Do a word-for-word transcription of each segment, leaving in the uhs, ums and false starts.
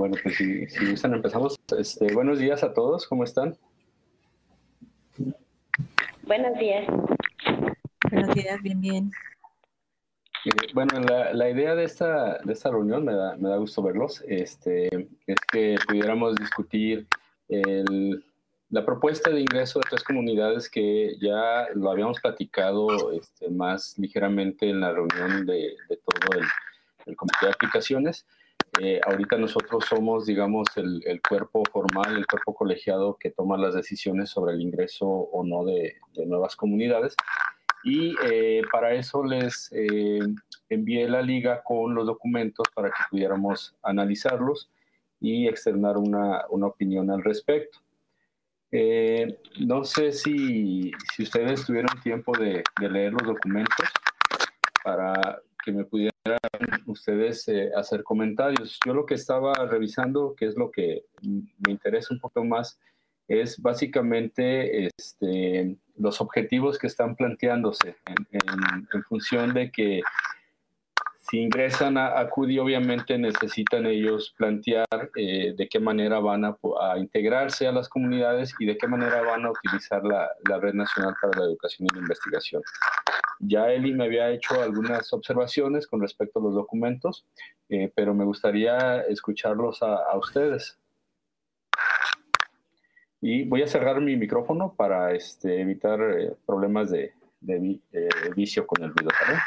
Bueno, pues si, si gustan empezamos. Este, buenos días a todos, ¿cómo están? Buenos días. Buenos días, bien, bien. Eh, bueno, la, la idea de esta, de esta reunión, me da, me da gusto verlos, este, es que pudiéramos discutir el, la propuesta de ingreso de tres comunidades que ya lo habíamos platicado este, más ligeramente en la reunión de, de todo el, el comité de aplicaciones. Eh, ahorita nosotros somos, digamos, el, el cuerpo formal, el cuerpo colegiado que toma las decisiones sobre el ingreso o no de, de nuevas comunidades. Y eh, para eso les eh, envié la liga con los documentos para que pudiéramos analizarlos y externar una, una opinión al respecto. Eh, no sé si, si ustedes tuvieron tiempo de, de leer los documentos para que me pudieran ustedes eh, hacer comentarios. Yo lo que estaba revisando, que es lo que me interesa un poco más, es básicamente este, los objetivos que están planteándose en, en, en función de que si ingresan a, a C U D I, obviamente necesitan ellos plantear eh, de qué manera van a, a integrarse a las comunidades y de qué manera van a utilizar la, la Red Nacional para la Educación y la Investigación. Ya Eli me había hecho algunas observaciones con respecto a los documentos, eh, pero me gustaría escucharlos a, a ustedes. Y voy a cerrar mi micrófono para este, evitar eh, problemas de, de, de vicio con el ruido, ¿vale?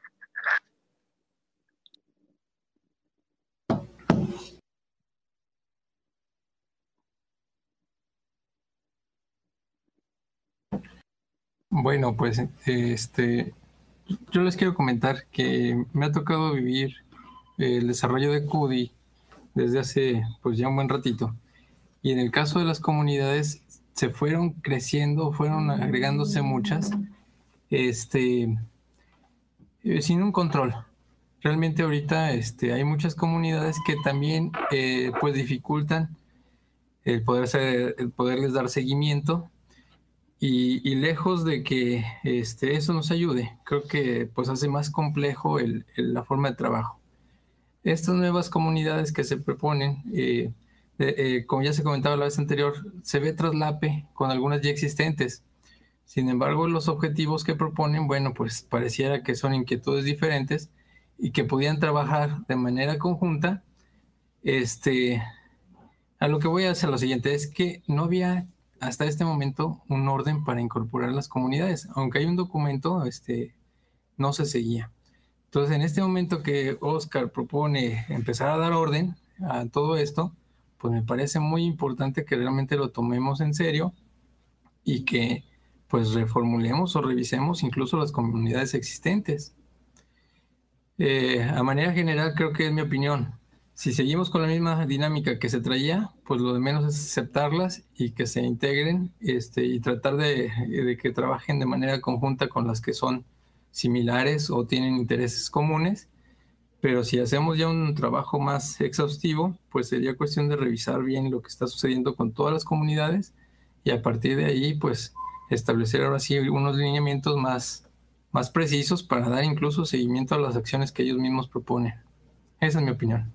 Bueno, pues este, yo les quiero comentar que me ha tocado vivir el desarrollo de C U D I desde hace pues ya un buen ratito. Y en el caso de las comunidades se fueron creciendo, fueron agregándose muchas, este, eh, sin un control. Realmente ahorita este, hay muchas comunidades que también eh, pues dificultan el, poder ser, el poderles dar seguimiento. Y, y lejos de que este, eso nos ayude, creo que pues hace más complejo el, el, la forma de trabajo. Estas nuevas comunidades que se proponen, eh, eh, eh, como ya se comentaba la vez anterior, se ve traslape con algunas ya existentes. Sin embargo, los objetivos que proponen, bueno, pues pareciera que son inquietudes diferentes y que podían trabajar de manera conjunta. Este, a lo que voy a hacer lo siguiente, es que no había hasta este momento un orden para incorporar las comunidades. Aunque hay un documento, este, no se seguía. Entonces, en este momento que Oscar propone empezar a dar orden a todo esto, pues me parece muy importante que realmente lo tomemos en serio y que pues reformulemos o revisemos incluso las comunidades existentes. Eh, a manera general, creo que es mi opinión. Si seguimos con la misma dinámica que se traía, pues lo de menos es aceptarlas y que se integren este, y tratar de, de que trabajen de manera conjunta con las que son similares o tienen intereses comunes. Pero si hacemos ya un trabajo más exhaustivo, pues sería cuestión de revisar bien lo que está sucediendo con todas las comunidades y a partir de ahí, pues establecer ahora sí unos lineamientos más, más precisos para dar incluso seguimiento a las acciones que ellos mismos proponen. Esa es mi opinión.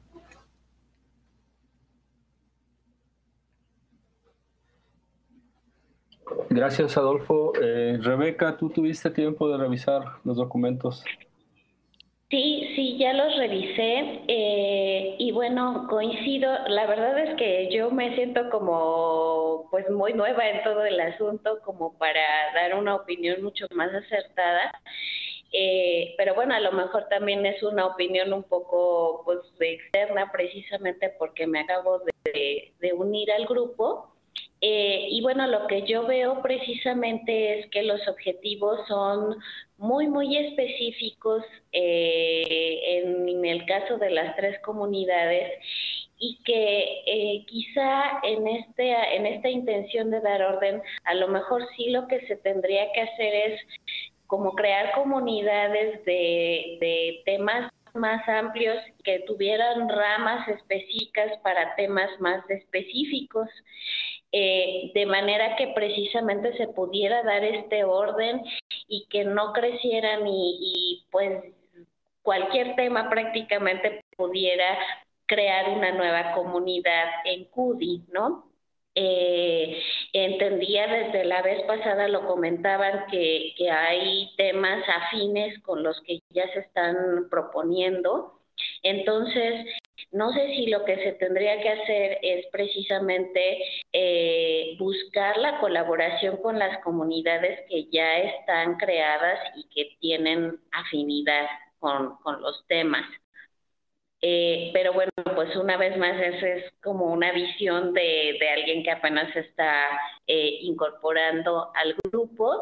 Gracias, Adolfo. Eh, Rebeca, ¿tú tuviste tiempo de revisar los documentos? Sí, sí, ya los revisé eh, y bueno, coincido, la verdad es que yo me siento como pues muy nueva en todo el asunto como para dar una opinión mucho más acertada, eh, pero bueno, a lo mejor también es una opinión un poco pues externa precisamente porque me acabo de, de unir al grupo. Eh, y bueno, lo que yo veo precisamente es que los objetivos son muy, muy específicos eh, en, en el caso de las tres comunidades y que eh, quizá en, este, en esta intención de dar orden, a lo mejor sí lo que se tendría que hacer es como crear comunidades de, de temas más amplios que tuvieran ramas específicas para temas más específicos. Eh, de manera que precisamente se pudiera dar este orden y que no crecieran y, y pues cualquier tema prácticamente pudiera crear una nueva comunidad en CUDI, ¿no? Eh, entendía desde la vez pasada, lo comentaban, que, que hay temas afines con los que ya se están proponiendo. Entonces, no sé si lo que se tendría que hacer es precisamente eh, buscar la colaboración con las comunidades que ya están creadas y que tienen afinidad con, con los temas. Eh, pero bueno, pues una vez más, esa es como una visión de, de alguien que apenas está eh, incorporando al grupo.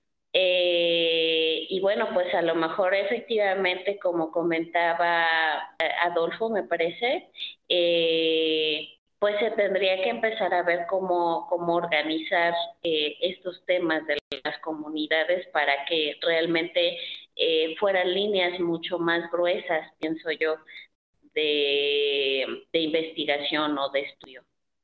Eh, y bueno, pues a lo mejor efectivamente, como comentaba Adolfo, me parece, eh, pues se tendría que empezar a ver cómo, cómo organizar eh, estos temas de las comunidades para que realmente eh, fueran líneas mucho más gruesas, pienso yo, de, de investigación o de estudio.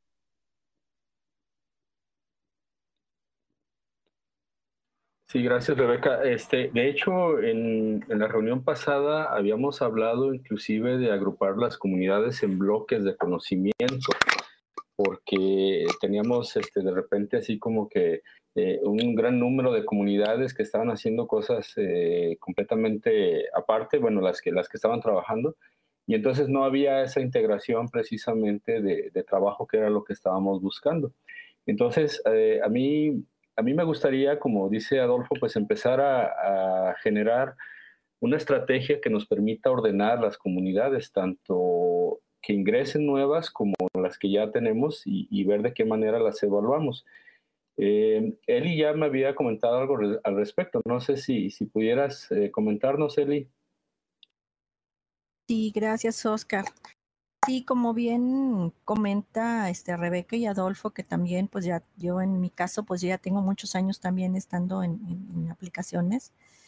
Sí, gracias, Rebeca. Este, de hecho, en, en la reunión pasada habíamos hablado inclusive de agrupar las comunidades en bloques de conocimiento, porque teníamos este, de repente así como que eh, un gran número de comunidades que estaban haciendo cosas eh, completamente aparte, bueno, las que, las que estaban trabajando, y entonces no había esa integración precisamente de, de trabajo que era lo que estábamos buscando. Entonces, eh, a mí... A mí me gustaría, como dice Adolfo, pues empezar a, a generar una estrategia que nos permita ordenar las comunidades, tanto que ingresen nuevas como las que ya tenemos, y, y ver de qué manera las evaluamos. Eh, Eli ya me había comentado algo re- al respecto. No sé si, si pudieras eh, comentarnos, Eli. Sí, gracias, Oscar. Sí, como bien comenta este Rebeca y Adolfo, que también, pues ya yo en mi caso, pues ya tengo muchos años también estando en, en, en aplicaciones,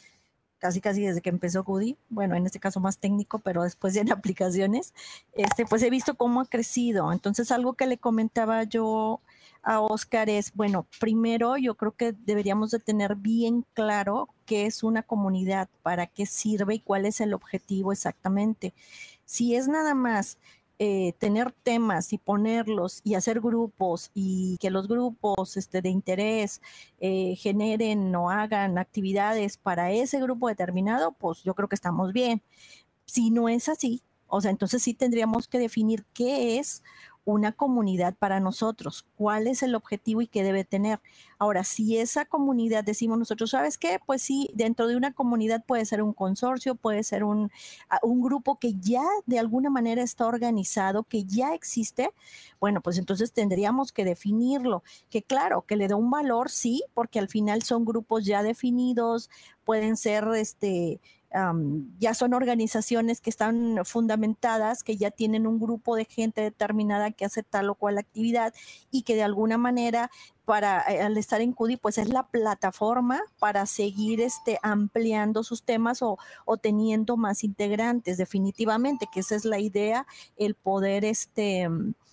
casi casi desde que empezó CUDI, bueno, en este caso más técnico, pero después ya en aplicaciones, este, pues he visto cómo ha crecido. Entonces, algo que le comentaba yo a Oscar es, bueno, primero yo creo que deberíamos de tener bien claro qué es una comunidad, para qué sirve y cuál es el objetivo exactamente. Si es nada más eh, tener temas y ponerlos y hacer grupos, y que los grupos este, de interés eh, generen o hagan actividades para ese grupo determinado, pues yo creo que estamos bien. Si no es así, o sea, entonces sí tendríamos que definir qué es una comunidad para nosotros, cuál es el objetivo y qué debe tener. Ahora, si esa comunidad decimos nosotros, ¿sabes qué? Pues sí, dentro de una comunidad puede ser un consorcio, puede ser un, un grupo que ya de alguna manera está organizado, que ya existe. Bueno, pues entonces tendríamos que definirlo, que claro, que le da un valor, sí, porque al final son grupos ya definidos, pueden ser este... Um, ya son organizaciones que están fundamentadas, que ya tienen un grupo de gente determinada que hace tal o cual actividad, y que de alguna manera, para al estar en CUDI, pues es la plataforma para seguir este, ampliando sus temas o, o teniendo más integrantes, definitivamente, que esa es la idea, el poder este,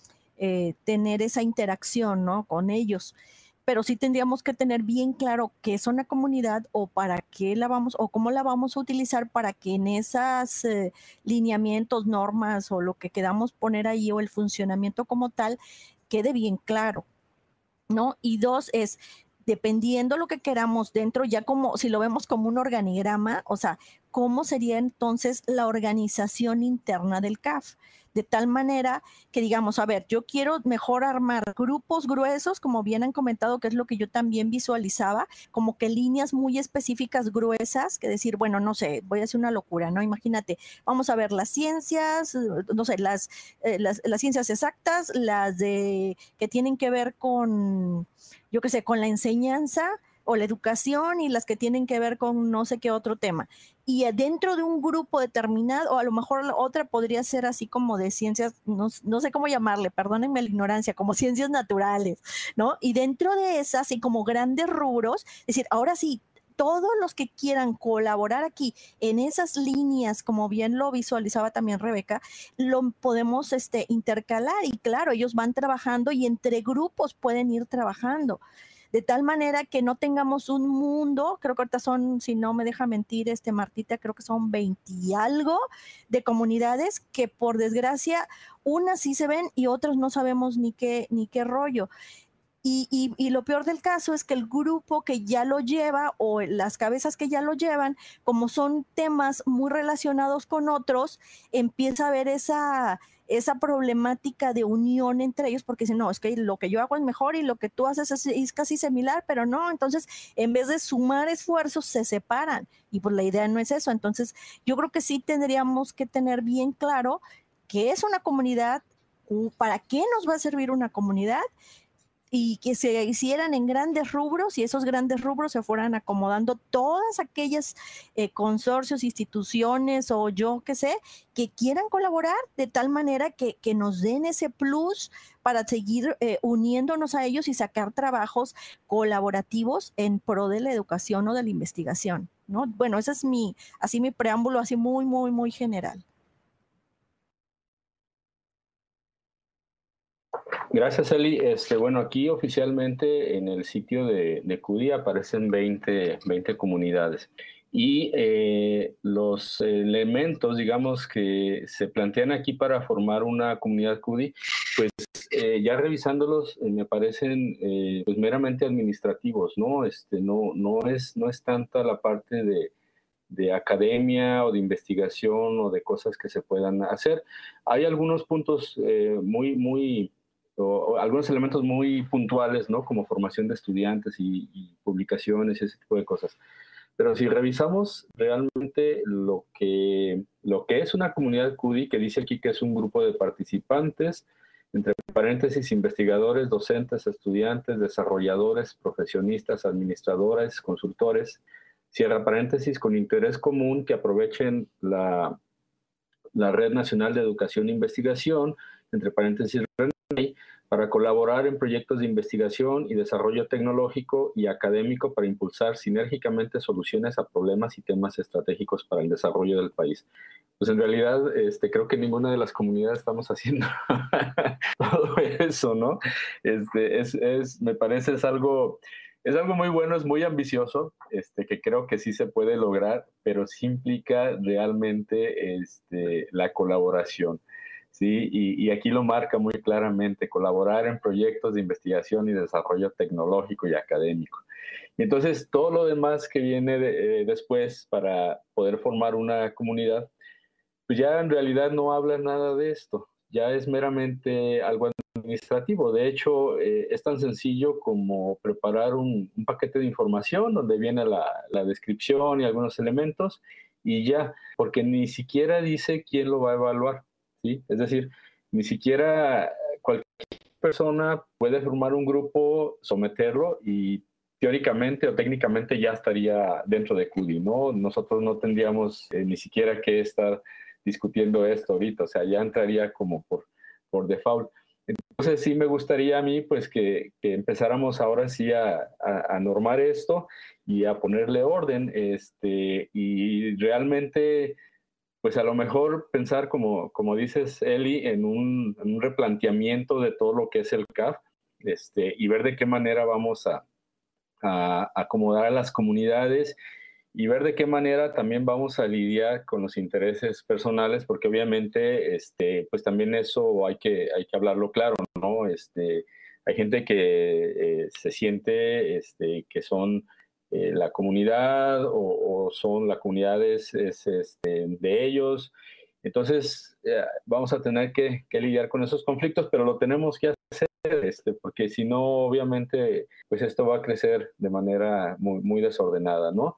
eh, tener esa interacción, ¿no?, con ellos. Pero sí tendríamos que tener bien claro qué es una comunidad, o para qué la vamos, o cómo la vamos a utilizar, para que en esos eh, lineamientos, normas o lo que queramos poner ahí, o el funcionamiento como tal, quede bien claro, ¿no? Y dos es, dependiendo lo que queramos dentro, ya como si lo vemos como un organigrama, o sea, ¿cómo sería entonces la organización interna del C A F? De tal manera que digamos, a ver, yo quiero mejor armar grupos gruesos, como bien han comentado, que es lo que yo también visualizaba, como que líneas muy específicas gruesas, que decir, bueno, no sé, voy a hacer una locura, ¿no? Imagínate, vamos a ver las ciencias, no sé, las, eh, las, las ciencias exactas, las de que tienen que ver con, yo qué sé, con la enseñanza o la educación, y las que tienen que ver con no sé qué otro tema. Y dentro de un grupo determinado, o a lo mejor la otra podría ser así como de ciencias, no, no sé cómo llamarle, perdónenme la ignorancia, como ciencias naturales, ¿no? Y dentro de esas, así como grandes rubros, es decir, ahora sí, todos los que quieran colaborar aquí en esas líneas, como bien lo visualizaba también Rebeca, lo podemos este, intercalar, y claro, ellos van trabajando y entre grupos pueden ir trabajando. de tal manera que no tengamos un mundo, creo que ahorita son, si no me deja mentir, este Martita, creo que son veinte y algo de comunidades que por desgracia unas sí se ven y otras no sabemos ni qué, ni qué rollo. Y, y, y lo peor del caso es que el grupo que ya lo lleva o las cabezas que ya lo llevan, como son temas muy relacionados con otros, empieza a haber esa, esa problemática de unión entre ellos, porque dicen, no, es que lo que yo hago es mejor y lo que tú haces es, es casi similar, pero no, entonces en vez de sumar esfuerzos se separan y pues la idea no es eso. Entonces yo creo que sí tendríamos que tener bien claro qué es una comunidad, para qué nos va a servir una comunidad, y que se hicieran en grandes rubros y esos grandes rubros se fueran acomodando todas aquellas eh, consorcios, instituciones o yo qué sé, que quieran colaborar de tal manera que, que nos den ese plus para seguir eh, uniéndonos a ellos y sacar trabajos colaborativos en pro de la educación o de la investigación, ¿no? Bueno, ese es mi, así mi preámbulo, así muy, muy, muy general. Gracias, Eli. Este, bueno, aquí oficialmente en el sitio de, de C U D I aparecen veinte, veinte comunidades. Y eh, los elementos, digamos, que se plantean aquí para formar una comunidad C U D I, pues eh, ya revisándolos eh, me parecen eh, pues meramente administrativos, ¿no? Este, no, no, es, no es tanta la parte de, de academia o de investigación o de cosas que se puedan hacer. Hay algunos puntos eh, muy, muy... O, o algunos elementos muy puntuales, ¿no? Como formación de estudiantes y, y publicaciones y ese tipo de cosas. Pero si revisamos realmente lo que, lo que es una comunidad C U D I, que dice aquí que es un grupo de participantes, entre paréntesis, investigadores, docentes, estudiantes, desarrolladores, profesionistas, administradores, consultores, cierra paréntesis, con interés común que aprovechen la, la Red Nacional de Educación e Investigación, entre paréntesis, para colaborar en proyectos de investigación y desarrollo tecnológico y académico para impulsar sinérgicamente soluciones a problemas y temas estratégicos para el desarrollo del país. Pues en realidad este, creo que ninguna de las comunidades estamos haciendo todo eso, ¿no? Este, es, es, me parece es algo, es algo muy bueno, es muy ambicioso, este, que creo que sí se puede lograr, pero sí implica realmente este, la colaboración. Sí, y, y aquí lo marca muy claramente, colaborar en proyectos de investigación y desarrollo tecnológico y académico. Y entonces, todo lo demás que viene de, eh, después para poder formar una comunidad, pues ya en realidad no habla nada de esto, ya es meramente algo administrativo. De hecho, eh, es tan sencillo como preparar un, un paquete de información donde viene la, la descripción y algunos elementos y ya, porque ni siquiera dice quién lo va a evaluar. ¿Sí? Es decir, ni siquiera cualquier persona puede formar un grupo, someterlo y teóricamente o técnicamente ya estaría dentro de C U D I, ¿no? Nosotros no tendríamos eh, ni siquiera que estar discutiendo esto ahorita, o sea, ya entraría como por, por default. Entonces sí me gustaría a mí pues que, que empezáramos ahora sí a, a, a normar esto y a ponerle orden este, y realmente pues a lo mejor pensar, como, como dices, Eli, en un, en un replanteamiento de todo lo que es el C A F este, y ver de qué manera vamos a, a acomodar a las comunidades y ver de qué manera también vamos a lidiar con los intereses personales, porque obviamente este, pues también eso hay que, hay que hablarlo claro, ¿no? Este, hay gente que eh, se siente este, que son eh, la comunidad o, o son la comunidad es, es, este, de ellos. Entonces eh, vamos a tener que, que lidiar con esos conflictos, pero lo tenemos que hacer, este, porque si no, obviamente, pues esto va a crecer de manera muy, muy desordenada, ¿no?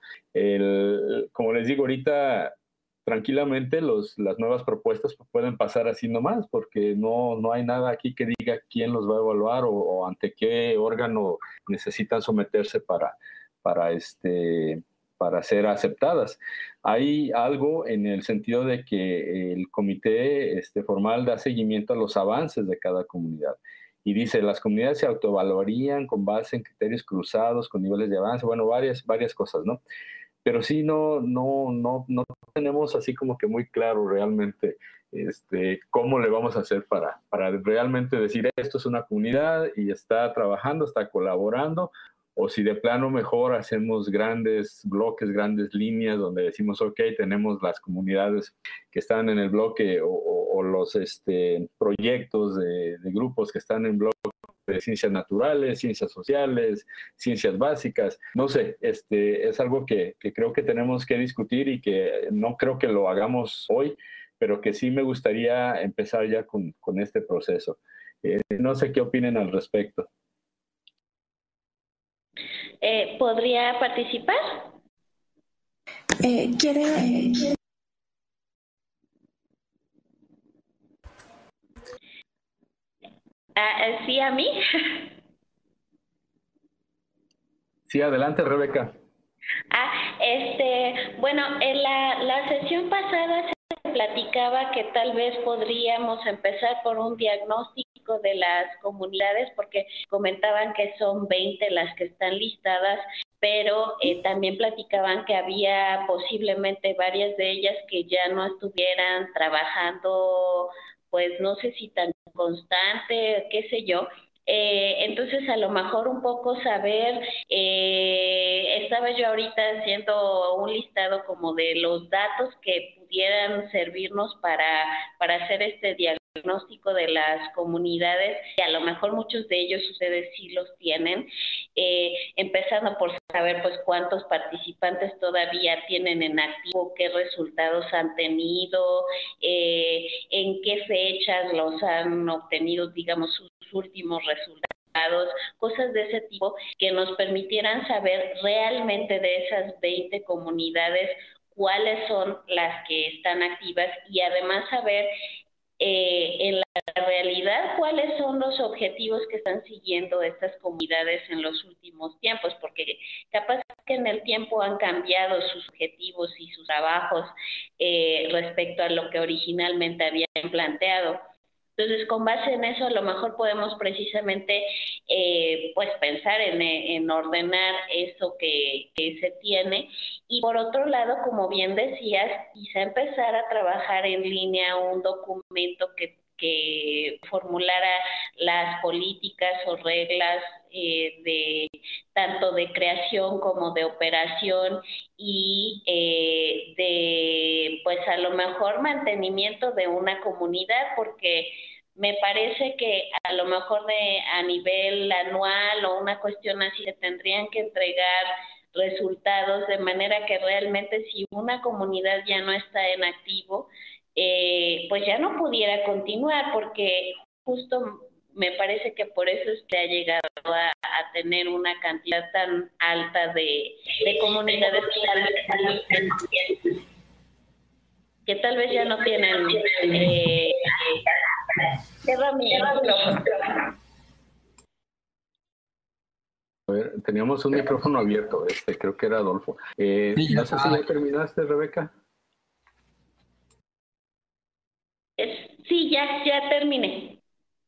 El, como les digo ahorita, tranquilamente los, las nuevas propuestas pueden pasar así nomás, porque no, no hay nada aquí que diga quién los va a evaluar o, o ante qué órgano necesitan someterse para, para, este, para ser aceptadas. Hay algo en el sentido de que el comité este, formal da seguimiento a los avances de cada comunidad. Y dice, las comunidades se autoevaluarían con base en criterios cruzados, con niveles de avance, bueno, varias, varias cosas, ¿no? Pero sí no, no, no, no tenemos así como que muy claro realmente este, cómo le vamos a hacer para, para realmente decir esto es una comunidad y está trabajando, está colaborando, o si de plano mejor hacemos grandes bloques, grandes líneas donde decimos, ok, tenemos las comunidades que están en el bloque o, o, o los este, proyectos de, de grupos que están en bloque de ciencias naturales, ciencias sociales, ciencias básicas. No sé, este, es algo que, que creo que tenemos que discutir y que no creo que lo hagamos hoy, pero que sí me gustaría empezar ya con, con este proceso. Eh, no sé qué opinen al respecto. Eh, ¿Podría participar? Eh, ¿quiere, eh, quiere? Ah, ¿sí a mí? Sí, adelante, Rebeca. Ah, este, bueno, en la, la sesión pasada se platicaba que tal vez podríamos empezar por un diagnóstico de las comunidades, porque comentaban que son veinte las que están listadas, pero eh, también platicaban que había posiblemente varias de ellas que ya no estuvieran trabajando, pues no sé si tan constante, qué sé yo. Eh, entonces, a lo mejor un poco saber, eh, estaba yo ahorita haciendo un listado como de los datos que pudieran servirnos para, para hacer este diagnóstico de las comunidades, y a lo mejor muchos de ellos ustedes sí los tienen, eh, empezando por saber pues cuántos participantes todavía tienen en activo, qué resultados han tenido, eh, en qué fechas los han obtenido, digamos, sus últimos resultados, cosas de ese tipo que nos permitieran saber realmente de esas veinte comunidades cuáles son las que están activas, y además saber eh, en la realidad cuáles son los objetivos que están siguiendo estas comunidades en los últimos tiempos, porque capaz que en el tiempo han cambiado sus objetivos y sus trabajos eh, respecto a lo que originalmente habían planteado. Entonces, con base en eso, a lo mejor podemos precisamente eh, pues pensar en, en ordenar eso que, que se tiene. Y por otro lado, como bien decías, quizá empezar a trabajar en línea un documento que, que formulara las políticas o reglas eh, de tanto de creación como de operación y eh, de pues a lo mejor mantenimiento de una comunidad, porque me parece que a lo mejor de a nivel anual o una cuestión así se tendrían que entregar resultados de manera que realmente si una comunidad ya no está en activo, eh, pues ya no pudiera continuar, porque justo me parece que por eso se ha llegado a, a tener una cantidad tan alta de, de comunidades que tal, vez, que tal vez ya no tienen... Eh, Cierra mi micrófono. A ver, teníamos un micrófono abierto, este, creo que era Adolfo. Eh, Sí, no ya sé si ya terminaste, Rebeca. Sí, ya, ya terminé.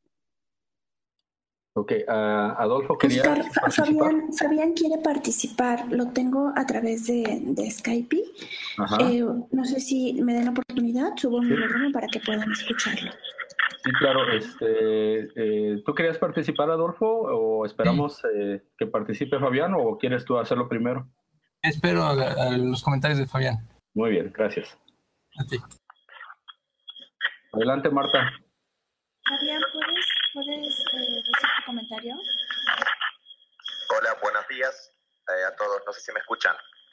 Ok, uh, Adolfo, ¿querías Oscar, participar? Fabián, Fabián quiere participar, lo tengo a través de, de Skype. Eh, no sé si me den oportunidad, subo mi micrófono para que puedan escucharlo. Sí, claro. Este, eh, ¿tú querías participar, Adolfo, o esperamos sí. eh, que participe Fabián, o quieres tú hacerlo primero? Espero a, a los comentarios de Fabián. Muy bien, gracias. A ti. Adelante, Marta. Fabián, ¿puedes, puedes eh, decir tu comentario? Hola, buenos días eh, a todos. No sé si me escuchan.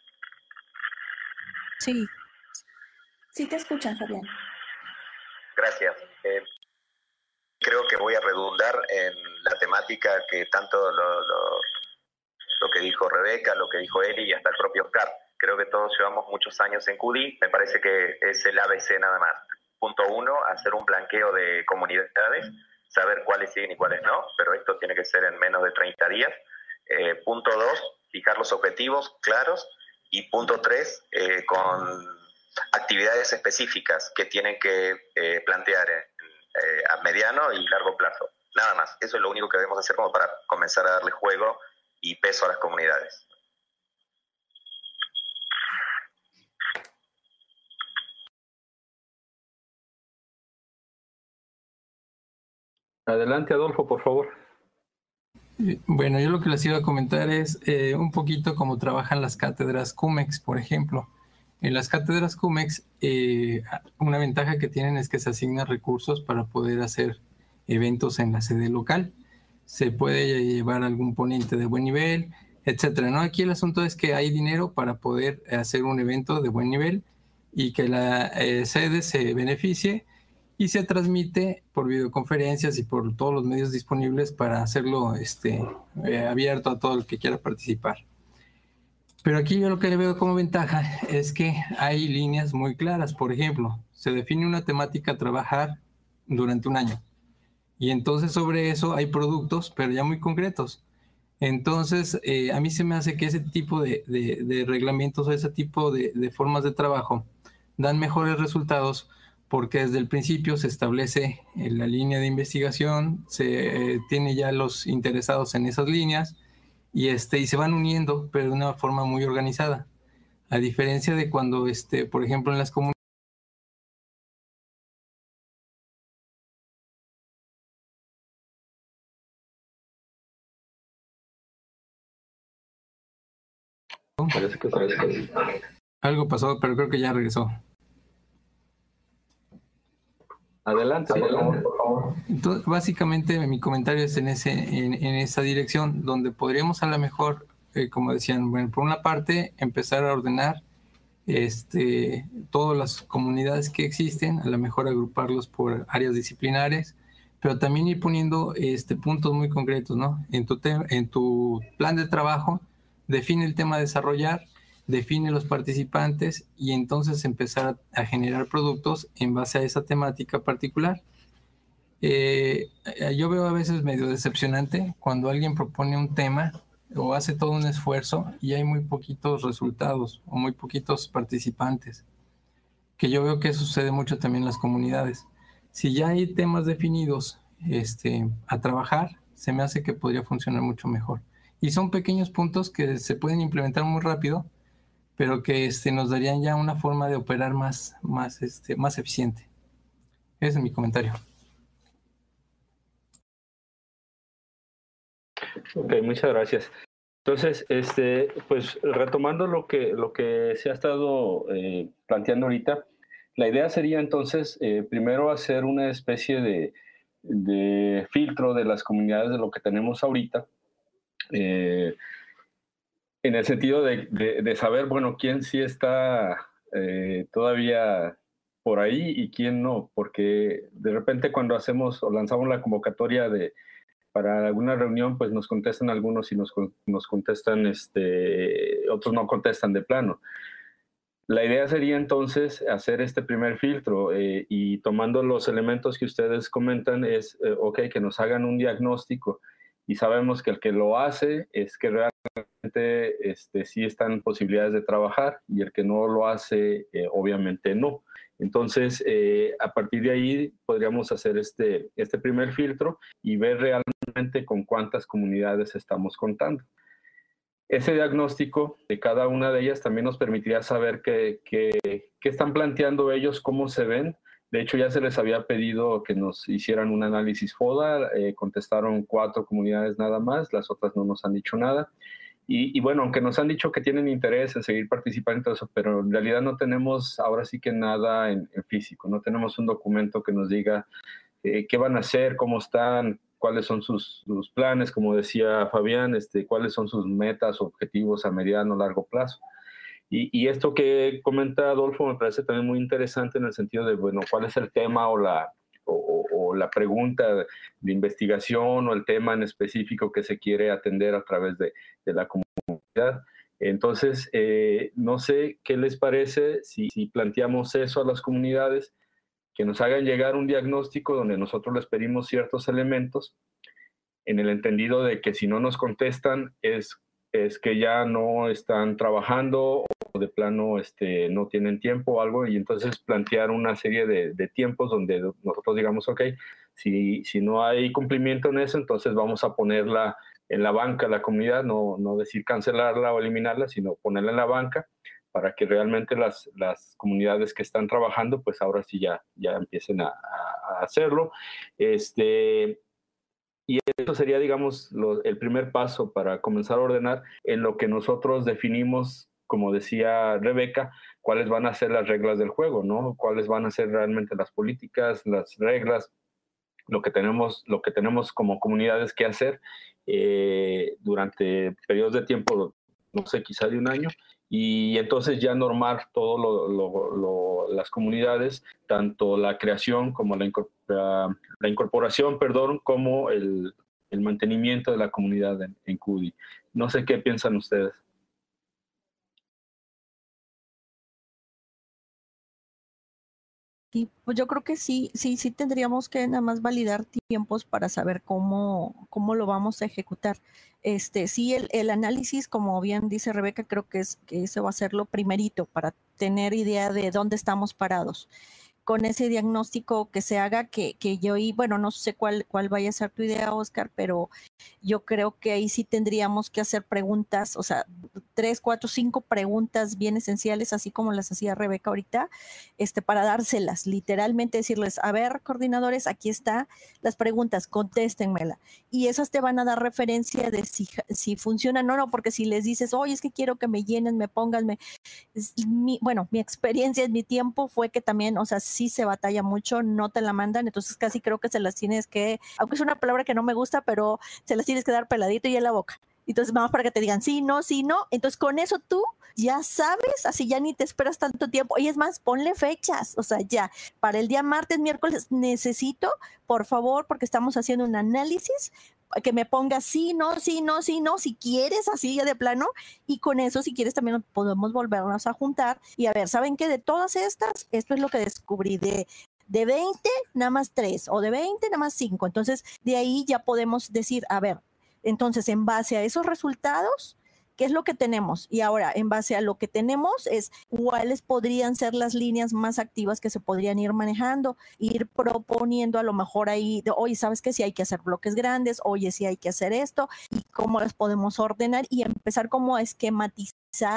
Sí. Sí te escuchan, Fabián. Gracias. Eh, creo que voy a redundar en la temática que tanto lo, lo, lo que dijo Rebeca, lo que dijo Eli y hasta el propio Oscar. Creo que todos llevamos muchos años en Q D I. Me parece que es el A B C nada más. Punto uno, hacer un blanqueo de comunidades, saber cuáles siguen y cuáles no, pero esto tiene que ser en menos de treinta días. Eh, punto dos, fijar los objetivos claros. Y punto tres, eh, con actividades específicas que tienen que eh, plantear en, eh, a mediano y largo plazo. Nada más, eso es lo único que debemos hacer como para comenzar a darle juego y peso a las comunidades. Adelante, Adolfo, por favor. Bueno, yo lo que les iba a comentar es eh, un poquito cómo trabajan las cátedras CUMEX, por ejemplo. En las cátedras CUMEX, eh, una ventaja que tienen es que se asignan recursos para poder hacer eventos en la sede local. Se puede llevar algún ponente de buen nivel, etcétera, ¿no? Aquí el asunto es que hay dinero para poder hacer un evento de buen nivel y que la eh, sede se beneficie, y se transmite por videoconferencias y por todos los medios disponibles para hacerlo este, eh, abierto a todo el que quiera participar. Pero aquí yo lo que le veo como ventaja es que hay líneas muy claras. Por ejemplo, se define una temática a trabajar durante un año. Y entonces sobre eso hay productos, pero ya muy concretos. Entonces, eh, a mí se me hace que ese tipo de, de, de reglamentos o ese tipo de, de formas de trabajo dan mejores resultados, porque desde el principio se establece en la línea de investigación, se eh, tiene ya los interesados en esas líneas y, este, y se van uniendo, pero de una forma muy organizada. A diferencia de cuando, este, por ejemplo, en las comunidades, Parece que, parece que... algo pasó, pero creo que ya regresó. Adelante, por favor, por favor. Entonces, básicamente mi comentario es en, ese, en, en esa dirección, donde podríamos a lo mejor, eh, como decían, bueno, por una parte, empezar a ordenar este, todas las comunidades que existen, a lo mejor agruparlos por áreas disciplinares, pero también ir poniendo este, puntos muy concretos, ¿no? En tu, te, en tu plan de trabajo, define el tema a desarrollar, define los participantes y entonces empezar a, a generar productos en base a esa temática particular. Eh, yo veo a veces medio decepcionante cuando alguien propone un tema o hace todo un esfuerzo y hay muy poquitos resultados o muy poquitos participantes, que yo veo que sucede mucho también en las comunidades. Si ya hay temas definidos este, a trabajar, se me hace que podría funcionar mucho mejor. Y son pequeños puntos que se pueden implementar muy rápido, pero que este, nos darían ya una forma de operar más, más, este, más eficiente. Ese es mi comentario. Ok, muchas gracias. Entonces, este, pues retomando lo que, lo que se ha estado eh, planteando ahorita, la idea sería entonces eh, primero hacer una especie de, de filtro de las comunidades de lo que tenemos ahorita, eh, en el sentido de, de, de saber, bueno, quién sí está eh, todavía por ahí y quién no, porque de repente cuando hacemos o lanzamos la convocatoria de para alguna reunión, pues nos contestan algunos y nos, nos contestan, este, otros no contestan de plano. La idea sería entonces hacer este primer filtro eh, y tomando los elementos que ustedes comentan es, eh, ok, que nos hagan un diagnóstico y sabemos que el que lo hace es que realmente este, sí están posibilidades de trabajar y el que no lo hace, eh, obviamente no. Entonces, eh, a partir de ahí podríamos hacer este, este primer filtro y ver realmente con cuántas comunidades estamos contando. Ese diagnóstico de cada una de ellas también nos permitiría saber qué, qué, qué están planteando ellos, cómo se ven. De hecho, ya se les había pedido que nos hicieran un análisis FODA, eh, contestaron cuatro comunidades nada más, las otras no nos han dicho nada. Y, y bueno, aunque nos han dicho que tienen interés en seguir participando en todo eso, pero en realidad no tenemos ahora sí que nada en, en físico, no tenemos un documento que nos diga eh, qué van a hacer, cómo están, cuáles son sus, sus planes, como decía Fabián, este, cuáles son sus metas, objetivos a mediano o largo plazo. Y, y esto que comenta Adolfo me parece también muy interesante en el sentido de, bueno, cuál es el tema o la, o, o la pregunta de investigación o el tema en específico que se quiere atender a través de, de la comunidad. Entonces, eh, no sé qué les parece si, si planteamos eso a las comunidades, que nos hagan llegar un diagnóstico donde nosotros les pedimos ciertos elementos, en el entendido de que si no nos contestan es, es que ya no están trabajando o de plano este, no tienen tiempo o algo, y entonces plantear una serie de, de tiempos donde nosotros digamos, ok, si, si no hay cumplimiento en eso, entonces vamos a ponerla en la banca la comunidad, no, no decir cancelarla o eliminarla, sino ponerla en la banca, para que realmente las, las comunidades que están trabajando, pues ahora sí ya, ya empiecen a, a hacerlo. Este, y eso sería, digamos, lo, el primer paso para comenzar a ordenar en lo que nosotros definimos, como decía Rebeca, cuáles van a ser las reglas del juego, ¿no? Cuáles van a ser realmente las políticas, las reglas, lo que tenemos, lo que tenemos como comunidades que hacer eh, durante periodos de tiempo, no sé, quizá de un año, y entonces ya normar todo lo, lo, lo, las comunidades, tanto la creación como la, la, la incorporación, perdón, como el, el mantenimiento de la comunidad en, en C U D I. No sé qué piensan ustedes. Sí, pues yo creo que sí, sí, sí tendríamos que nada más validar tiempos para saber cómo, cómo lo vamos a ejecutar. Este, sí, el, el análisis, como bien dice Rebeca, creo que es que eso va a ser lo primerito para tener idea de dónde estamos parados. Con ese diagnóstico que se haga, que, que yo, y bueno, no sé cuál, cuál vaya a ser tu idea, Oscar, pero yo creo que ahí sí tendríamos que hacer preguntas, o sea, tres, cuatro, cinco preguntas bien esenciales, así como las hacía Rebeca ahorita, este, para dárselas, literalmente decirles, a ver, coordinadores, aquí está las preguntas, contéstenmela. Y esas te van a dar referencia de si, si funcionan o no, porque si les dices, oye, es que quiero que me llenen, me pongan, me... Mi, bueno, mi experiencia en mi tiempo fue que también, o sea, sí se batalla mucho, no te la mandan, entonces casi creo que se las tienes que, aunque es una palabra que no me gusta, pero se las tienes que dar peladito y en la boca. Entonces vamos para que te digan sí, no, sí, no. Entonces con eso tú ya sabes, así ya ni te esperas tanto tiempo. Y es más, ponle fechas, o sea, ya, para el día martes, miércoles, necesito, por favor, porque estamos haciendo un análisis, que me pongas sí, no, sí, no, sí, no, si quieres, así ya de plano, y con eso, si quieres, también podemos volvernos a juntar y a ver, ¿saben qué? De todas estas, esto es lo que descubrí, de, de veinte, nada más tres, o de veinte, nada más cinco, entonces de ahí ya podemos decir, a ver, entonces en base a esos resultados, ¿qué es lo que tenemos? Y ahora, en base a lo que tenemos, es cuáles podrían ser las líneas más activas que se podrían ir manejando, ir proponiendo a lo mejor ahí, de, oye, ¿sabes qué? Si hay que hacer bloques grandes, oye, si hay que hacer esto, y cómo las podemos ordenar y empezar como a esquematizar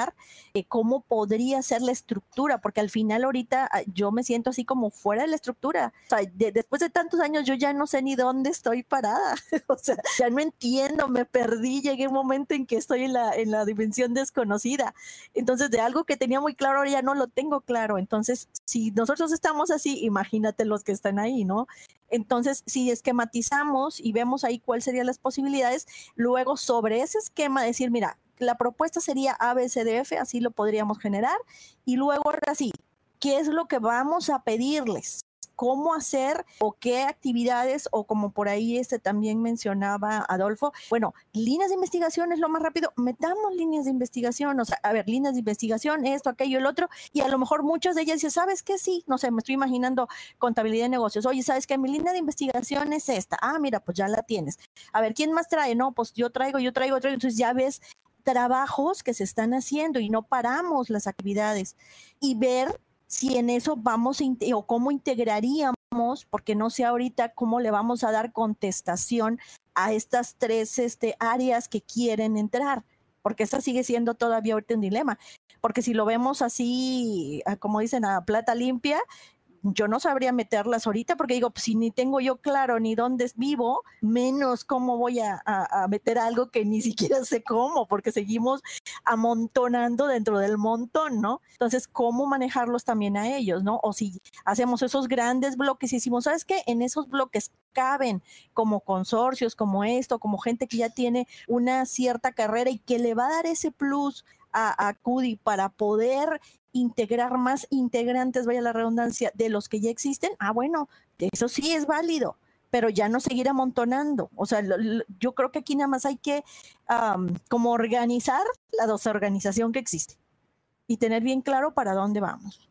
eh, cómo podría ser la estructura, porque al final ahorita yo me siento así como fuera de la estructura. O sea, de, después de tantos años yo ya no sé ni dónde estoy parada. O sea, ya no entiendo, me perdí, llegué a un momento en que estoy en la, en la dimensión desconocida. Entonces, de algo que tenía muy claro, ahora ya no lo tengo claro. Entonces, si nosotros estamos así, imagínate los que están ahí, ¿no? Entonces, si esquematizamos y vemos ahí cuáles serían las posibilidades, luego sobre ese esquema decir, mira, la propuesta sería A, B, C, D, F, así lo podríamos generar, y luego ahora sí, ¿qué es lo que vamos a pedirles? ¿Cómo hacer o qué actividades? O como por ahí este también mencionaba Adolfo, bueno, líneas de investigación es lo más rápido, metamos líneas de investigación, o sea, a ver, líneas de investigación, esto, aquello, el otro, y a lo mejor muchas de ellas dicen, ¿sabes qué? Sí, no sé, me estoy imaginando contabilidad de negocios, oye, ¿sabes qué? Mi línea de investigación es esta, ah, mira, pues ya la tienes. A ver, ¿quién más trae? No, pues yo traigo, yo traigo, traigo, entonces ya ves trabajos que se están haciendo y no paramos las actividades y ver si en eso vamos o cómo integraríamos, porque no sé ahorita cómo le vamos a dar contestación a estas tres este, áreas que quieren entrar, porque esa sigue siendo todavía ahorita un dilema, porque si lo vemos así, como dicen, a plata limpia, yo no sabría meterlas ahorita porque digo, pues, si ni tengo yo claro ni dónde vivo, menos cómo voy a, a, a meter algo que ni siquiera sé cómo, porque seguimos amontonando dentro del montón, ¿no? Entonces, ¿cómo manejarlos también a ellos, no? O si hacemos esos grandes bloques y decimos, ¿sabes qué? En esos bloques caben como consorcios, como esto, como gente que ya tiene una cierta carrera y que le va a dar ese plus a, a C U D I para poder integrar más integrantes, vaya la redundancia, de los que ya existen, ah, bueno, eso sí es válido, pero ya no seguir amontonando. O sea, lo, lo, yo creo que aquí nada más hay que um, como organizar la desorganización que existe y tener bien claro para dónde vamos.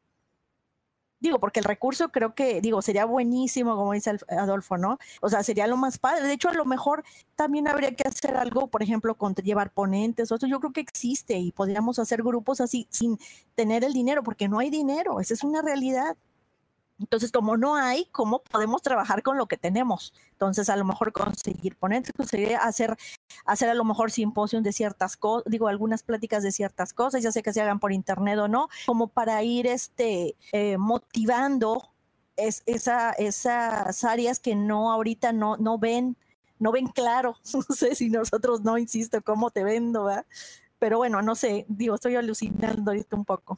Digo, porque el recurso creo que, digo, sería buenísimo, como dice Adolfo, ¿no? O sea, sería lo más padre. De hecho, a lo mejor también habría que hacer algo, por ejemplo, con llevar ponentes. O sea, yo creo que existe y podríamos hacer grupos así sin tener el dinero, porque no hay dinero. Esa es una realidad. Entonces, como no hay, ¿cómo podemos trabajar con lo que tenemos? Entonces, a lo mejor conseguir ponentes, conseguir hacer, hacer a lo mejor simposios de ciertas cosas, digo, algunas pláticas de ciertas cosas, ya sé que se hagan por internet o no, como para ir este, eh, motivando es, esa, esas áreas que no ahorita no, no ven no ven claro. No sé si nosotros no, insisto, cómo te vendo, ¿verdad? Pero bueno, no sé, digo, estoy alucinando ahorita un poco.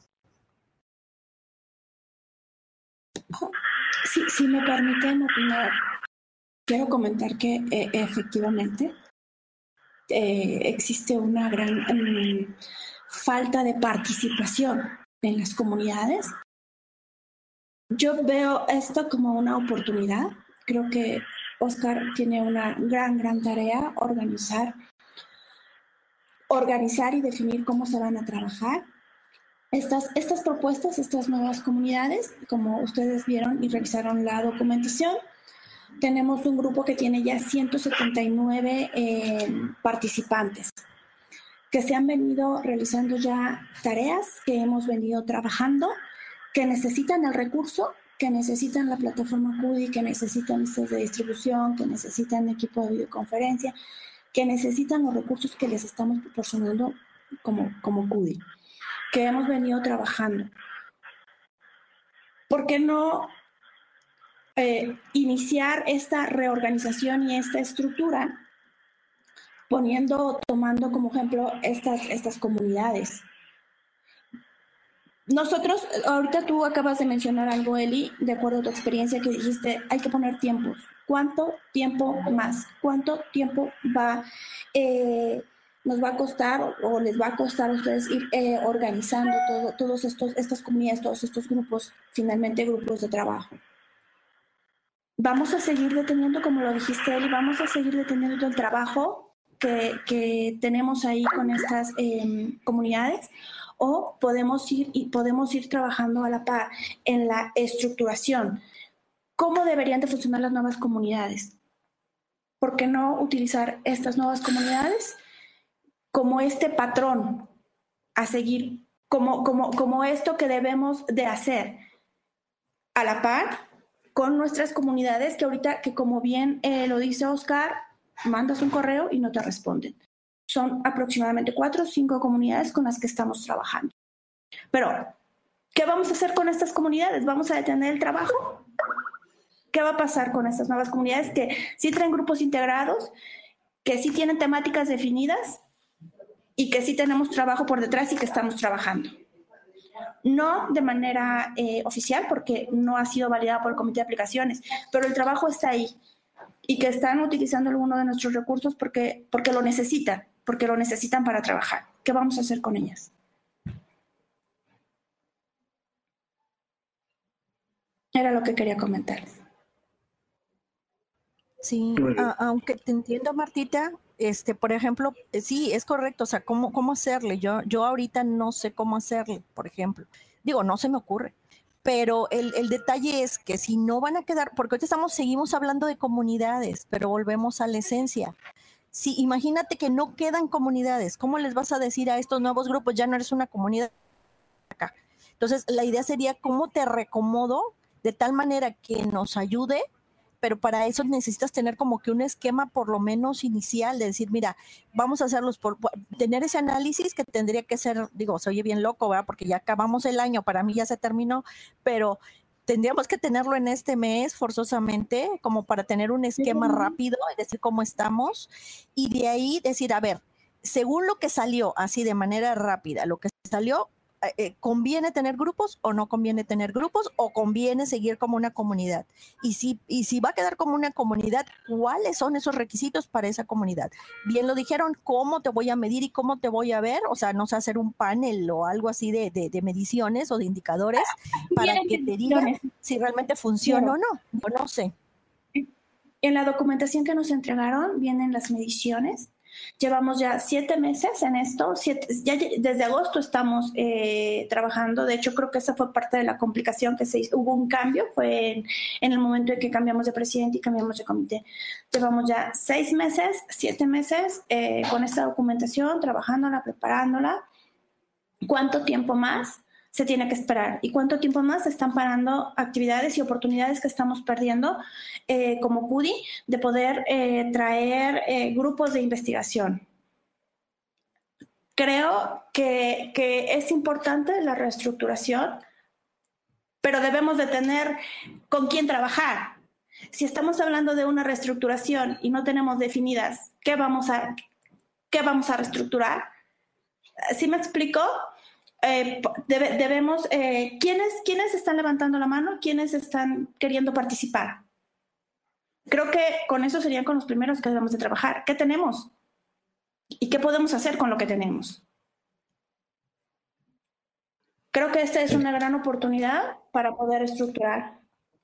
Sí, si me permiten opinar, quiero comentar que eh, efectivamente eh, existe una gran um, falta de participación en las comunidades. Yo veo esto como una oportunidad. Creo que Oscar tiene una gran, gran tarea, organizar, organizar y definir cómo se van a trabajar. Estas, estas propuestas, estas nuevas comunidades, como ustedes vieron y revisaron la documentación, tenemos un grupo que tiene ya ciento setenta y nueve eh, participantes que se han venido realizando ya tareas, que hemos venido trabajando, que necesitan el recurso, que necesitan la plataforma C U D I, que necesitan listas de distribución, que necesitan equipo de videoconferencia, que necesitan los recursos que les estamos proporcionando como, como C U D I, que hemos venido trabajando. ¿Por qué no eh, iniciar esta reorganización y esta estructura poniendo, tomando como ejemplo estas, estas comunidades? Nosotros, ahorita tú acabas de mencionar algo, Eli, de acuerdo a tu experiencia que dijiste, hay que poner tiempos. ¿Cuánto tiempo más? ¿Cuánto tiempo va, eh, nos va a costar o les va a costar a ustedes ir eh, organizando todo, todos estos, estas comunidades, todos estos grupos, finalmente grupos de trabajo? Vamos a seguir deteniendo, como lo dijiste, Eli, vamos a seguir deteniendo el trabajo que, que tenemos ahí con estas eh, comunidades, o podemos ir y podemos ir trabajando a la par en la estructuración. ¿Cómo deberían de funcionar las nuevas comunidades? ¿Por qué no utilizar estas nuevas comunidades como este patrón a seguir, como, como, como esto que debemos de hacer a la par con nuestras comunidades, que ahorita, que como bien eh, lo dice Oscar, mandas un correo y no te responden? Son aproximadamente cuatro o cinco comunidades con las que estamos trabajando. Pero, ¿qué vamos a hacer con estas comunidades? ¿Vamos a detener el trabajo? ¿Qué va a pasar con estas nuevas comunidades que sí traen grupos integrados, que sí tienen temáticas definidas y que sí tenemos trabajo por detrás y que estamos trabajando? No de manera eh, oficial, porque no ha sido validada por el Comité de Aplicaciones, pero el trabajo está ahí y que están utilizando alguno de nuestros recursos porque, porque lo necesitan, porque lo necesitan para trabajar. ¿Qué vamos a hacer con ellas? Era lo que quería comentarles. Sí, a, aunque te entiendo, Martita, este, por ejemplo, sí, es correcto, o sea, ¿cómo, cómo hacerle? Yo, yo ahorita no sé cómo hacerle, por ejemplo. Digo, no se me ocurre. Pero el, el detalle es que si no van a quedar, porque ahorita estamos, seguimos hablando de comunidades, pero volvemos a la esencia. Si imagínate que no quedan comunidades, ¿cómo les vas a decir a estos nuevos grupos, ya no eres una comunidad acá? Entonces, la idea sería cómo te reacomodo de tal manera que nos ayude, pero para eso necesitas tener como que un esquema por lo menos inicial de decir, mira, vamos a hacerlos por, por tener ese análisis que tendría que ser, digo, se oye bien loco, ¿verdad? Porque ya acabamos el año, para mí ya se terminó, pero tendríamos que tenerlo en este mes forzosamente, como para tener un esquema rápido, es decir, cómo estamos, y de ahí decir, a ver, según lo que salió, así de manera rápida, lo que salió, eh, ¿conviene tener grupos o no conviene tener grupos o conviene seguir como una comunidad? Y si, y si va a quedar como una comunidad, ¿cuáles son esos requisitos para esa comunidad? Bien lo dijeron, ¿cómo te voy a medir y cómo te voy a ver? O sea, no sé, hacer un panel o algo así de, de, de mediciones o de indicadores para que te digan si realmente funciona o no. Yo no sé. En la documentación que nos entregaron vienen las mediciones. Llevamos ya siete meses en esto, siete, ya desde agosto estamos eh, trabajando. De hecho, creo que esa fue parte de la complicación que se hizo. Hubo un cambio, fue en, en el momento en que cambiamos de presidente y cambiamos de comité. Llevamos ya seis meses, siete meses eh, con esta documentación, trabajándola, preparándola. ¿Cuánto tiempo más se tiene que esperar? ¿Y cuánto tiempo más se están parando actividades y oportunidades que estamos perdiendo eh, como C U D I de poder eh, traer eh, grupos de investigación? Creo que, que es importante la reestructuración, pero debemos de tener con quién trabajar. Si estamos hablando de una reestructuración y no tenemos definidas qué vamos a, qué vamos a reestructurar, ¿sí me explico? Eh, debe, debemos, eh, ¿quiénes, ¿quiénes están levantando la mano? ¿Quiénes están queriendo participar? Creo que con eso serían con los primeros que debemos de trabajar. ¿Qué tenemos? ¿Y qué podemos hacer con lo que tenemos? Creo que esta es una gran oportunidad para poder estructurar.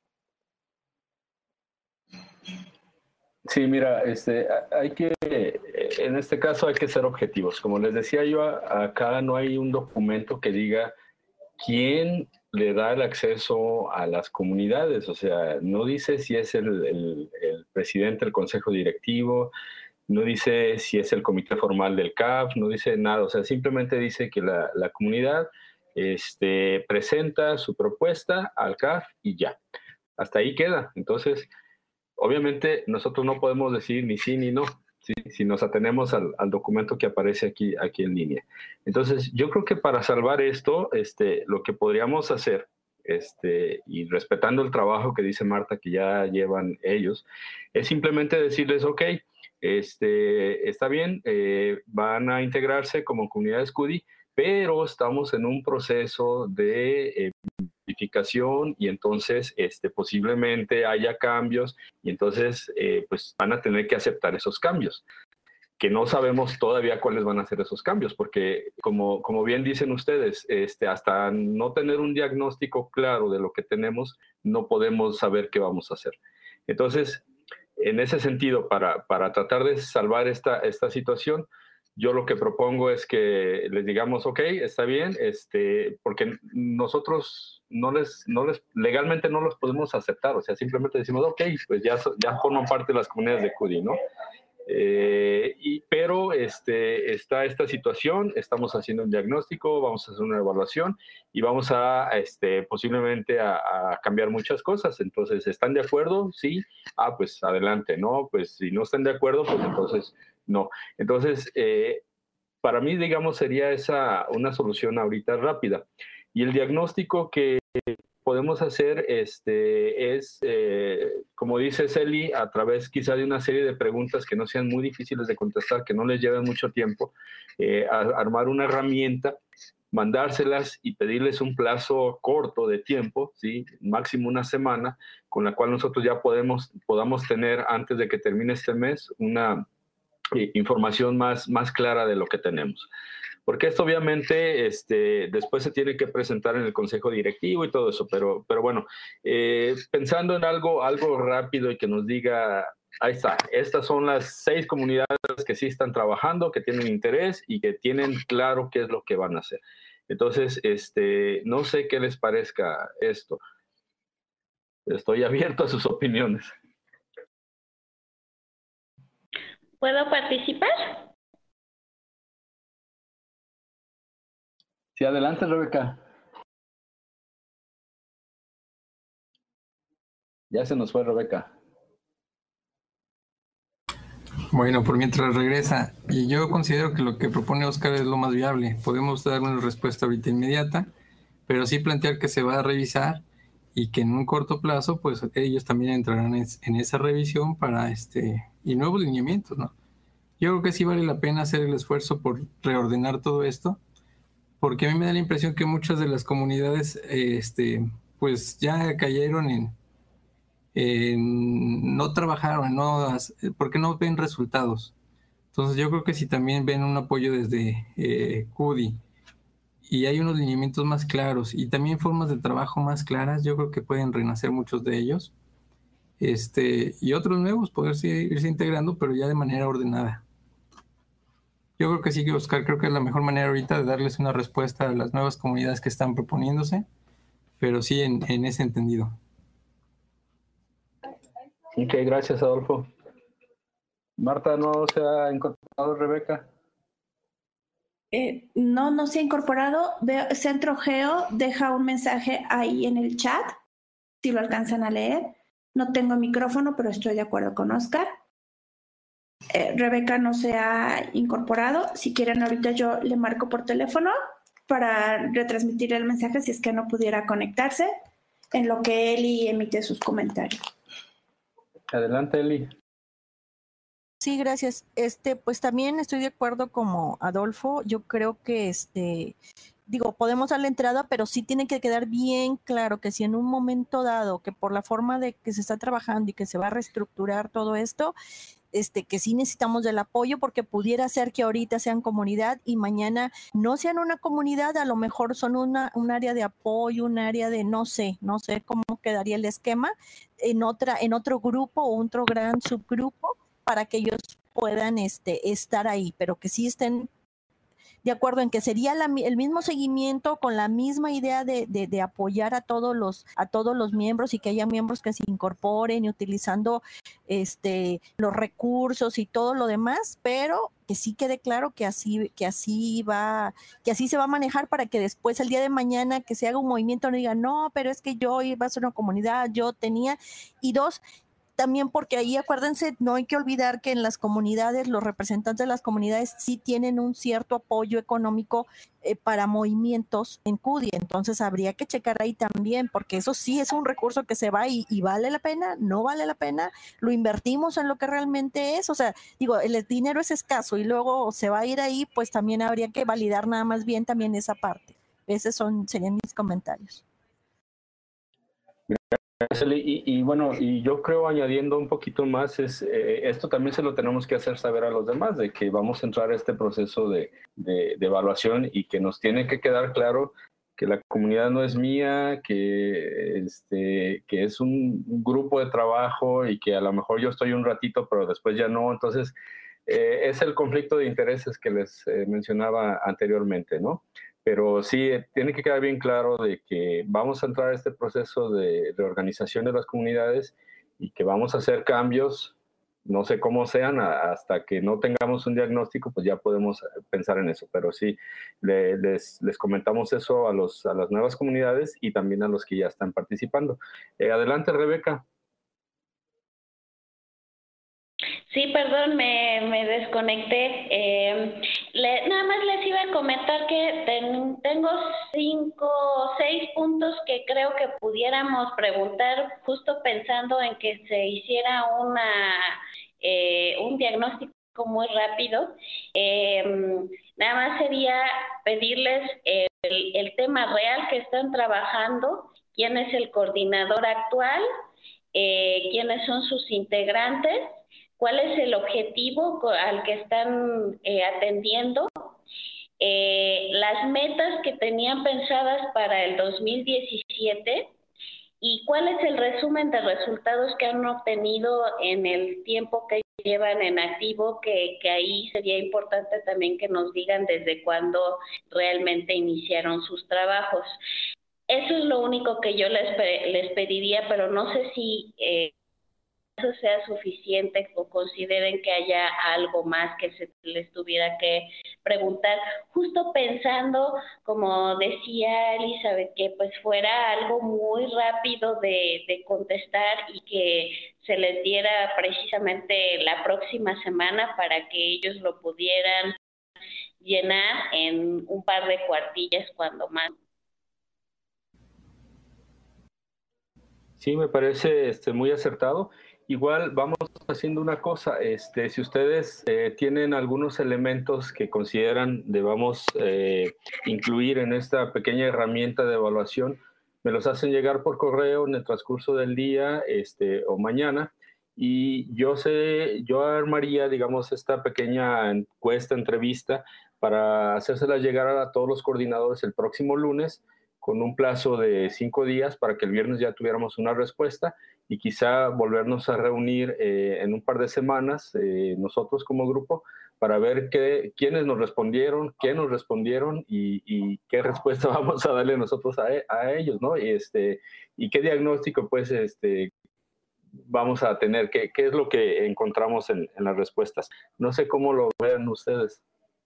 Sí, mira, este, hay que, en este caso hay que ser objetivos. Como les decía yo, acá no hay un documento que diga quién le da el acceso a las comunidades. O sea, no dice si es el, el, el presidente del consejo directivo, no dice si es el comité formal del C A F, no dice nada. O sea, simplemente dice que la, la comunidad este, presenta su propuesta al C A F y ya. Hasta ahí queda. Entonces, obviamente nosotros no podemos decir ni sí ni no, ¿sí? Si nos atenemos al, al documento que aparece aquí, aquí en línea. Entonces, yo creo que para salvar esto, este, lo que podríamos hacer, este, y respetando el trabajo que dice Marta que ya llevan ellos, es simplemente decirles, ok, este, está bien, eh, van a integrarse como comunidad Scudi, pero estamos en un proceso de eh, modificación y entonces este, posiblemente haya cambios y entonces eh, pues van a tener que aceptar esos cambios, que no sabemos todavía cuáles van a ser esos cambios, porque como, como bien dicen ustedes, este, hasta no tener un diagnóstico claro de lo que tenemos, no podemos saber qué vamos a hacer. Entonces, en ese sentido, para, para tratar de salvar esta, esta situación, yo lo que propongo es que les digamos, ok, está bien, este, porque nosotros no les, no les, legalmente no los podemos aceptar, o sea, simplemente decimos, ok, pues ya, ya forman parte de las comunidades de C U D I, ¿no? Eh, y, pero este, está esta situación, estamos haciendo un diagnóstico, vamos a hacer una evaluación y vamos a, este, posiblemente a, a cambiar muchas cosas. Entonces, ¿están de acuerdo? Sí. Ah, pues adelante, ¿no? Pues si no están de acuerdo, pues entonces no. Entonces, eh, para mí, digamos, sería esa una solución ahorita rápida. Y el diagnóstico que podemos hacer este, es, eh, como dice Celi, a través quizá de una serie de preguntas que no sean muy difíciles de contestar, que no les lleven mucho tiempo, eh, a, armar una herramienta, mandárselas y pedirles un plazo corto de tiempo, ¿sí? Máximo una semana, con la cual nosotros ya podemos, podamos tener, antes de que termine este mes, una eh, información más, más clara de lo que tenemos. Porque esto obviamente este, después se tiene que presentar en el consejo directivo y todo eso, pero, pero bueno, eh, pensando en algo, algo rápido y que nos diga, ahí está, estas son las seis comunidades que sí están trabajando, que tienen interés y que tienen claro qué es lo que van a hacer. Entonces, este, no sé qué les parezca esto. Estoy abierto a sus opiniones. ¿Puedo participar? Sí, adelante, Rebeca. Ya se nos fue Rebeca. Bueno, por mientras regresa, y yo considero que lo que propone Oscar es lo más viable. Podemos dar una respuesta ahorita inmediata, pero sí plantear que se va a revisar y que en un corto plazo, pues ellos también entrarán en esa revisión para este y nuevos lineamientos, ¿no? Yo creo que sí vale la pena hacer el esfuerzo por reordenar todo esto, porque a mí me da la impresión que muchas de las comunidades, este, pues ya cayeron en Eh, no trabajaron, no, porque no ven resultados. Entonces yo creo que si también ven un apoyo desde eh, C U D I y hay unos lineamientos más claros y también formas de trabajo más claras, yo creo que pueden renacer muchos de ellos, este, y otros nuevos poderse irse integrando, pero ya de manera ordenada. Yo creo que sí, Oscar, creo que es la mejor manera ahorita de darles una respuesta a las nuevas comunidades que están proponiéndose, pero sí en, en ese entendido. Ok, gracias, Adolfo. Marta, ¿no se ha incorporado Rebeca? Eh, no, no se ha incorporado. Veo, Centro Geo deja un mensaje ahí en el chat, si lo alcanzan a leer. No tengo micrófono, pero estoy de acuerdo con Oscar. Eh, Rebeca no se ha incorporado. Si quieren, ahorita yo le marco por teléfono para retransmitir el mensaje si es que no pudiera conectarse, en lo que Eli emite sus comentarios. Adelante, Eli. Sí, gracias. Este, pues también estoy de acuerdo como Adolfo. Yo creo que este, digo, podemos dar la entrada, pero sí tiene que quedar bien claro que si en un momento dado, que por la forma de que se está trabajando y que se va a reestructurar todo esto, este, que sí necesitamos del apoyo, porque pudiera ser que ahorita sean comunidad y mañana no sean una comunidad, a lo mejor son una, un área de apoyo, un área de no sé, no sé cómo quedaría el esquema en otra, en otro grupo o otro gran subgrupo para que ellos puedan este, estar ahí, pero que sí estén de acuerdo en que sería la, el mismo seguimiento con la misma idea de, de, de apoyar a todos los a todos los miembros y que haya miembros que se incorporen y utilizando este los recursos y todo lo demás, pero que sí quede claro que así que así va que así se va a manejar para que después el día de mañana que se haga un movimiento no diga no, pero es que yo iba a ser una comunidad, yo tenía. Y dos, también porque ahí acuérdense, no hay que olvidar que en las comunidades, los representantes de las comunidades sí tienen un cierto apoyo económico eh, para movimientos en C U D I, entonces habría que checar ahí también, porque eso sí es un recurso que se va y, y vale la pena, no vale la pena, lo invertimos en lo que realmente es, o sea, digo, el dinero es escaso y luego se va a ir ahí, pues también habría que validar nada más bien también esa parte. Esos son, serían mis comentarios. Y, y bueno, y yo creo añadiendo un poquito más, es eh, esto también se lo tenemos que hacer saber a los demás, de que vamos a entrar a este proceso de, de, de evaluación y que nos tiene que quedar claro que la comunidad no es mía, que, este, que es un, un grupo de trabajo y que a lo mejor yo estoy un ratito, pero después ya no. Entonces, eh, es el conflicto de intereses que les eh, mencionaba anteriormente, ¿no? Pero sí, tiene que quedar bien claro de que vamos a entrar a este proceso de reorganización de las comunidades y que vamos a hacer cambios, no sé cómo sean, hasta que no tengamos un diagnóstico, pues ya podemos pensar en eso. Pero sí, le, les, les comentamos eso a, los, a las nuevas comunidades y también a los que ya están participando. Eh, adelante, Rebeca. Sí, perdón, me, me desconecté. Eh, le, nada más les iba a comentar que ten, tengo cinco o seis puntos que creo que pudiéramos preguntar, justo pensando en que se hiciera una eh, un diagnóstico muy rápido. Eh, nada más sería pedirles el, el tema real que están trabajando, quién es el coordinador actual, eh, quiénes son sus integrantes, cuál es el objetivo al que están eh, atendiendo, eh, las metas que tenían pensadas para el dos mil diecisiete y cuál es el resumen de resultados que han obtenido en el tiempo que llevan en activo, que, que ahí sería importante también que nos digan desde cuándo realmente iniciaron sus trabajos. Eso es lo único que yo les, les pediría, pero no sé si eh, eso sea suficiente o consideren que haya algo más que se les tuviera que preguntar, justo pensando, como decía Elizabeth, que pues fuera algo muy rápido de, de contestar y que se les diera precisamente la próxima semana para que ellos lo pudieran llenar en un par de cuartillas cuando más. Sí, me parece este, muy acertado. Igual vamos haciendo una cosa, este, si ustedes eh, tienen algunos elementos que consideran debamos eh, incluir en esta pequeña herramienta de evaluación, me los hacen llegar por correo en el transcurso del día este, o mañana, y yo sé, yo armaría, digamos, esta pequeña encuesta, entrevista, para hacérsela llegar a todos los coordinadores el próximo lunes, con un plazo de cinco días para que el viernes ya tuviéramos una respuesta y quizá volvernos a reunir eh, en un par de semanas, eh, nosotros como grupo, para ver qué, quiénes nos respondieron, qué nos respondieron y, y qué respuesta vamos a darle nosotros a, a ellos, ¿no? Y, este, y qué diagnóstico, pues, este, vamos a tener, qué, qué es lo que encontramos en, en las respuestas. No sé cómo lo vean ustedes.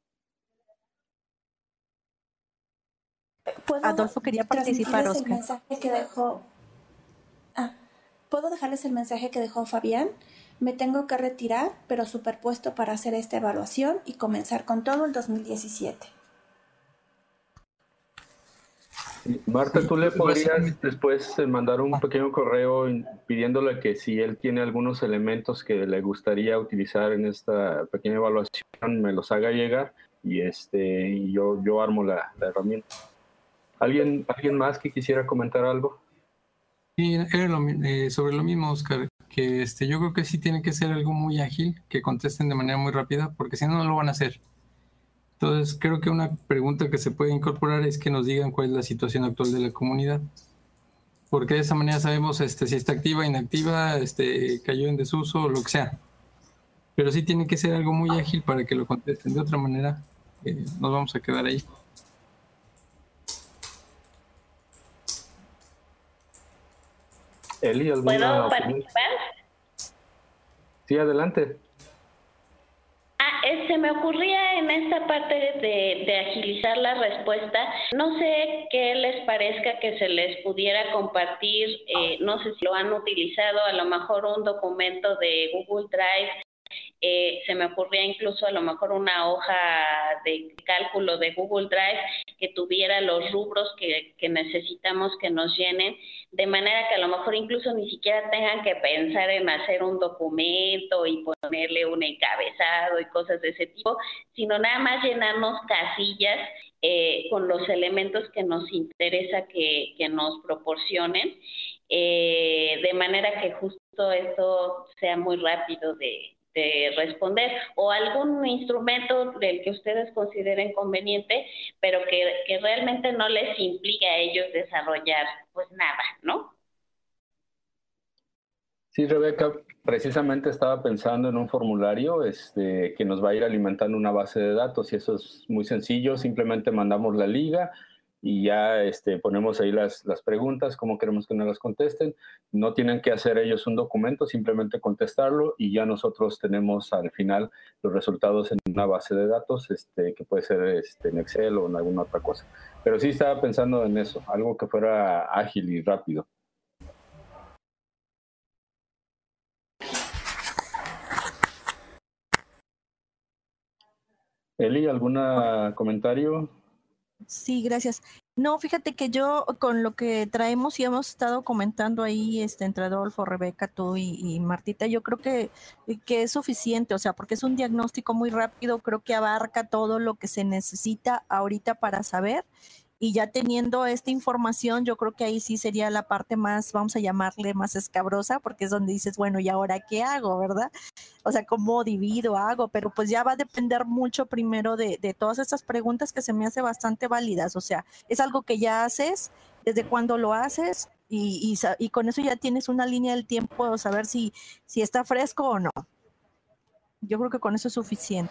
Adolfo quería participar, el Oscar. mensaje que dejó... Ah, ¿puedo dejarles el mensaje que dejó Fabián? Me tengo que retirar, pero superpuesto para hacer esta evaluación y comenzar con todo el dos mil diecisiete. Marta, Sí, ¿tú le podrías básicamente- después eh, mandar un pequeño correo in- pidiéndole que si él tiene algunos elementos que le gustaría utilizar en esta pequeña evaluación, me los haga llegar y este y yo, yo armo la, la herramienta? ¿Alguien, ¿Alguien más que quisiera comentar algo? Sí, era lo mi- eh, sobre lo mismo, Oscar, que este, yo creo que sí tiene que ser algo muy ágil, que contesten de manera muy rápida, porque si no, no lo van a hacer. Entonces, creo que una pregunta que se puede incorporar es que nos digan cuál es la situación actual de la comunidad, porque de esa manera sabemos este, si está activa, inactiva, este, cayó en desuso o lo que sea. Pero sí tiene que ser algo muy ágil para que lo contesten. De otra manera, eh, nos vamos a quedar ahí. Eli, ¿alguna ¿Puedo opinión? participar? Sí, adelante. Ah, eh, se me ocurría en esta parte de, de agilizar la respuesta, no sé qué les parezca que se les pudiera compartir, eh, no sé si lo han utilizado, a lo mejor un documento de Google Drive. Eh, se me ocurría incluso a lo mejor una hoja de cálculo de Google Drive que tuviera los rubros que, que necesitamos que nos llenen, de manera que a lo mejor incluso ni siquiera tengan que pensar en hacer un documento y ponerle un encabezado y cosas de ese tipo, sino nada más llenarnos casillas eh, con los elementos que nos interesa que, que nos proporcionen, eh, de manera que justo esto sea muy rápido de de responder, o algún instrumento del que ustedes consideren conveniente, pero que, que realmente no les implique a ellos desarrollar pues nada, ¿no? Sí, Rebeca, precisamente estaba pensando en un formulario este, que nos va a ir alimentando una base de datos y eso es muy sencillo, simplemente mandamos la liga y ya este, ponemos ahí las, las preguntas, cómo queremos que nos las contesten. No tienen que hacer ellos un documento, simplemente contestarlo y ya nosotros tenemos al final los resultados en una base de datos este, que puede ser este, en Excel o en alguna otra cosa. Pero sí estaba pensando en eso, algo que fuera ágil y rápido. Eli, ¿algún comentario? Sí, gracias. No, fíjate que yo con lo que traemos y hemos estado comentando ahí, este, entre Adolfo, Rebeca, tú y, y Martita, yo creo que, que es suficiente, o sea, porque es un diagnóstico muy rápido, creo que abarca todo lo que se necesita ahorita para saber. Y ya teniendo esta información, yo creo que ahí sí sería la parte más, vamos a llamarle más escabrosa, porque es donde dices, bueno, ¿y ahora qué hago, verdad? O sea, ¿cómo divido, hago? Pero pues ya va a depender mucho primero de, de todas estas preguntas que se me hace bastante válidas. O sea, es algo que ya haces, desde cuándo lo haces y, y, y con eso ya tienes una línea del tiempo de saber si, si está fresco o no. Yo creo que con eso es suficiente.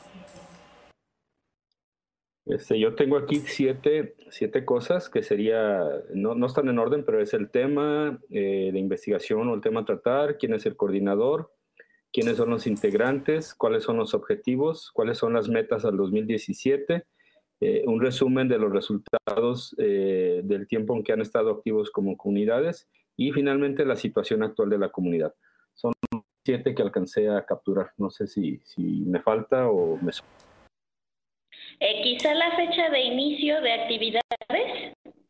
Este, yo tengo aquí siete, siete cosas que sería, no, no están en orden, pero es el tema eh, de investigación o el tema a tratar, quién es el coordinador, quiénes son los integrantes, cuáles son los objetivos, cuáles son las metas al dos mil diecisiete, eh, un resumen de los resultados eh, del tiempo en que han estado activos como comunidades y finalmente la situación actual de la comunidad. Son siete que alcancé a capturar. No sé si, si me falta o me... Eh, quizá la fecha de inicio de actividades.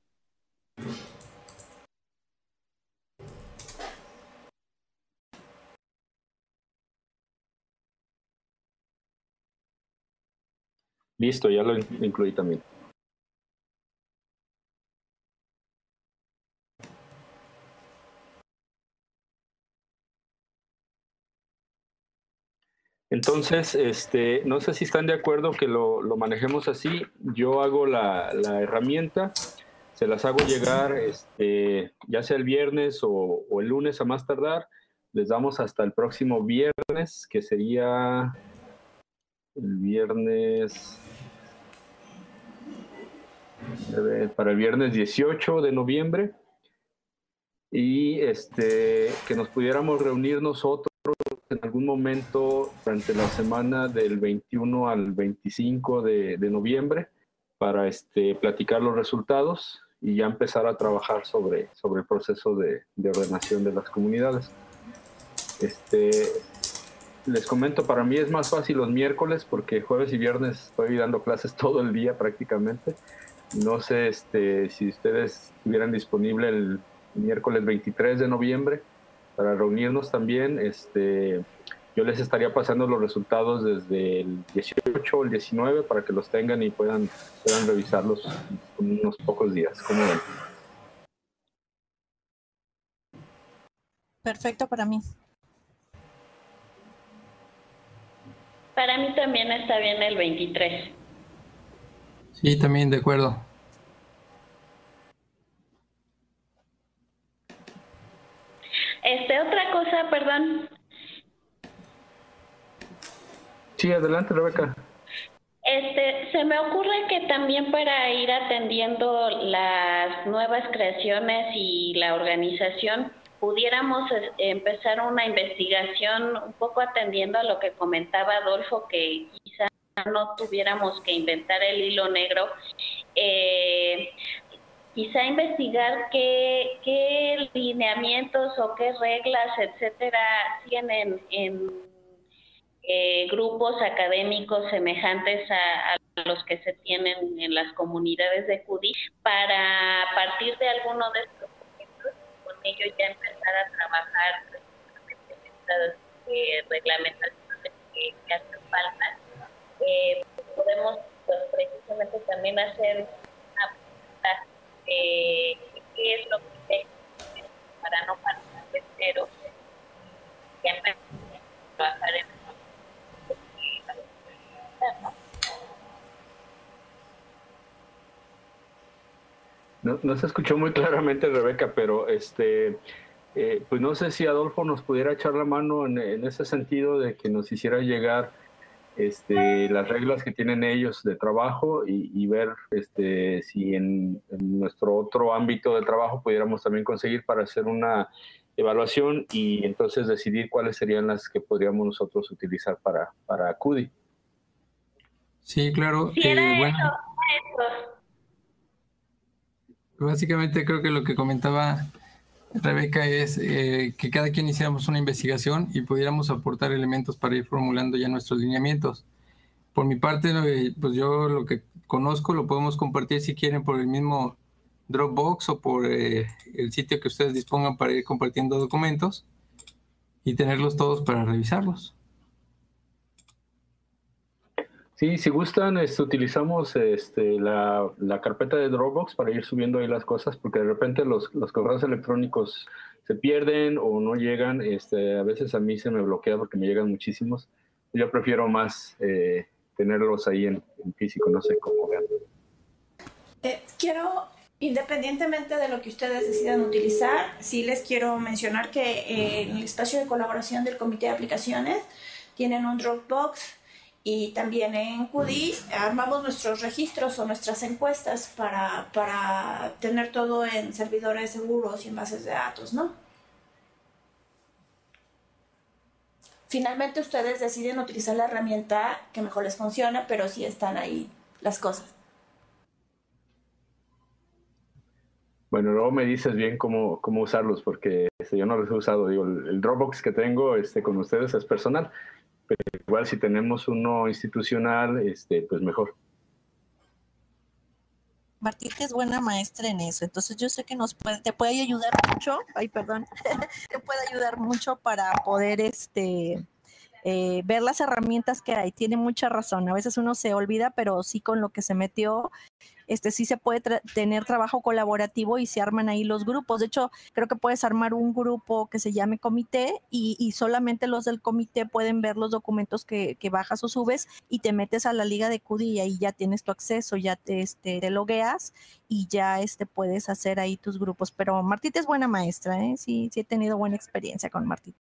Listo, ya lo incluí también. Entonces, este, no sé si están de acuerdo que lo, lo manejemos así. Yo hago la, la herramienta, se las hago llegar este, ya sea el viernes o, o el lunes a más tardar. Les damos hasta el próximo viernes, que sería el viernes, para el viernes dieciocho de noviembre. Y este, que nos pudiéramos reunir nosotros en algún momento durante la semana del veintiuno al veinticinco de, de noviembre para este, platicar los resultados y ya empezar a trabajar sobre, sobre el proceso de, de ordenación de las comunidades. Este, les comento, para mí es más fácil los miércoles porque jueves y viernes estoy dando clases todo el día prácticamente, no sé este, si ustedes estuvieran disponible el miércoles veintitrés de noviembre para reunirnos también. Este, yo les estaría pasando los resultados desde el dieciocho o el diecinueve para que los tengan y puedan, puedan revisarlos en unos pocos días. ¿Cómo ven? Perfecto para mí. Para mí también está bien el veintitrés. Sí, también de acuerdo. Este, otra cosa, perdón. Sí, adelante, Rebeca. Este, se me ocurre que también para ir atendiendo las nuevas creaciones y la organización, pudiéramos eh, empezar una investigación un poco atendiendo a lo que comentaba Adolfo, que quizá no tuviéramos que inventar el hilo negro. Eh, quizá investigar qué, qué lineamientos o qué reglas, etcétera, tienen en Eh, grupos académicos semejantes a, a los que se tienen en las comunidades de C U D I, para a partir de alguno de estos proyectos, con ellos ya empezar a trabajar en estas eh, reglamentaciones que, que hacen falta. Eh, podemos pues, precisamente también hacer una pregunta de qué es lo que hay para no partir de cero y empezar a trabajar en No, no se escuchó muy claramente, Rebeca, pero este, eh, pues no sé si Adolfo nos pudiera echar la mano en, en ese sentido de que nos hiciera llegar este, las reglas que tienen ellos de trabajo y, y ver este, si en, en nuestro otro ámbito de trabajo pudiéramos también conseguir para hacer una evaluación y entonces decidir cuáles serían las que podríamos nosotros utilizar para, para C U D I. Sí, claro. Sí, eh, era bueno, eso, eso. Básicamente creo que lo que comentaba Rebeca es eh, que cada quien hiciéramos una investigación y pudiéramos aportar elementos para ir formulando ya nuestros lineamientos. Por mi parte, eh, pues yo lo que conozco lo podemos compartir si quieren por el mismo Dropbox o por eh, el sitio que ustedes dispongan para ir compartiendo documentos y tenerlos todos para revisarlos. Sí, si gustan, este, utilizamos este, la, la carpeta de Dropbox para ir subiendo ahí las cosas, porque de repente los, los correos electrónicos se pierden o no llegan. Este, a veces a mí se me bloquea porque me llegan muchísimos. Yo prefiero más eh, tenerlos ahí en, en físico, no sé cómo vean. Eh, quiero, independientemente de lo que ustedes decidan utilizar, sí les quiero mencionar que eh, en el espacio de colaboración del Comité de Aplicaciones tienen un Dropbox. Y también en C U D I armamos nuestros registros o nuestras encuestas para, para tener todo en servidores seguros y en bases de datos, ¿no? Finalmente ustedes deciden utilizar la herramienta que mejor les funciona, pero sí están ahí las cosas. Bueno, luego me dices bien cómo, cómo usarlos, porque este, yo no los he usado. Digo, el, el Dropbox que tengo este, con ustedes es personal. Pero igual si tenemos uno institucional, este, pues mejor. Martita es buena maestra en eso, entonces yo sé que nos puede, te puede ayudar mucho, ay perdón, te puede ayudar mucho para poder este eh, ver las herramientas que hay. Tiene mucha razón, a veces uno se olvida, pero sí con lo que se metió, este sí se puede tra- tener trabajo colaborativo y se arman ahí los grupos. De hecho, creo que puedes armar un grupo que se llame comité y, y solamente los del comité pueden ver los documentos que, que bajas o subes y te metes a la liga de C U D I y ahí ya tienes tu acceso, ya te, este, te logueas y ya este, puedes hacer ahí tus grupos. Pero Martita es buena maestra, ¿eh? Sí, sí he tenido buena experiencia con Martita.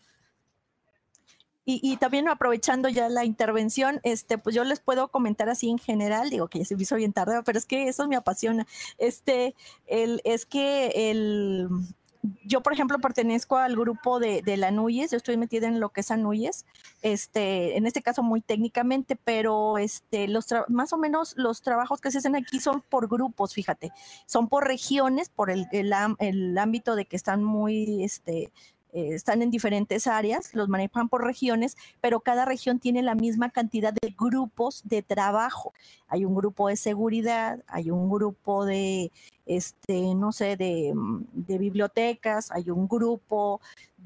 Y, y también aprovechando ya la intervención, este, pues yo les puedo comentar así en general, digo que ya se me hizo bien tarde, pero es que eso me apasiona. Este, el, es que el, yo, por ejemplo, pertenezco al grupo de, de la NUYES, yo estoy metida en lo que es ANUYES, este, en este caso muy técnicamente, pero este, los más o menos los trabajos que se hacen aquí son por grupos, fíjate, son por regiones, por el, el, el ámbito de que están muy, este, eh, están en diferentes áreas, los manejan por regiones, pero cada región tiene la misma cantidad de grupos de trabajo. Hay un grupo de seguridad, hay un grupo de, este, no sé, de, de bibliotecas, hay un grupo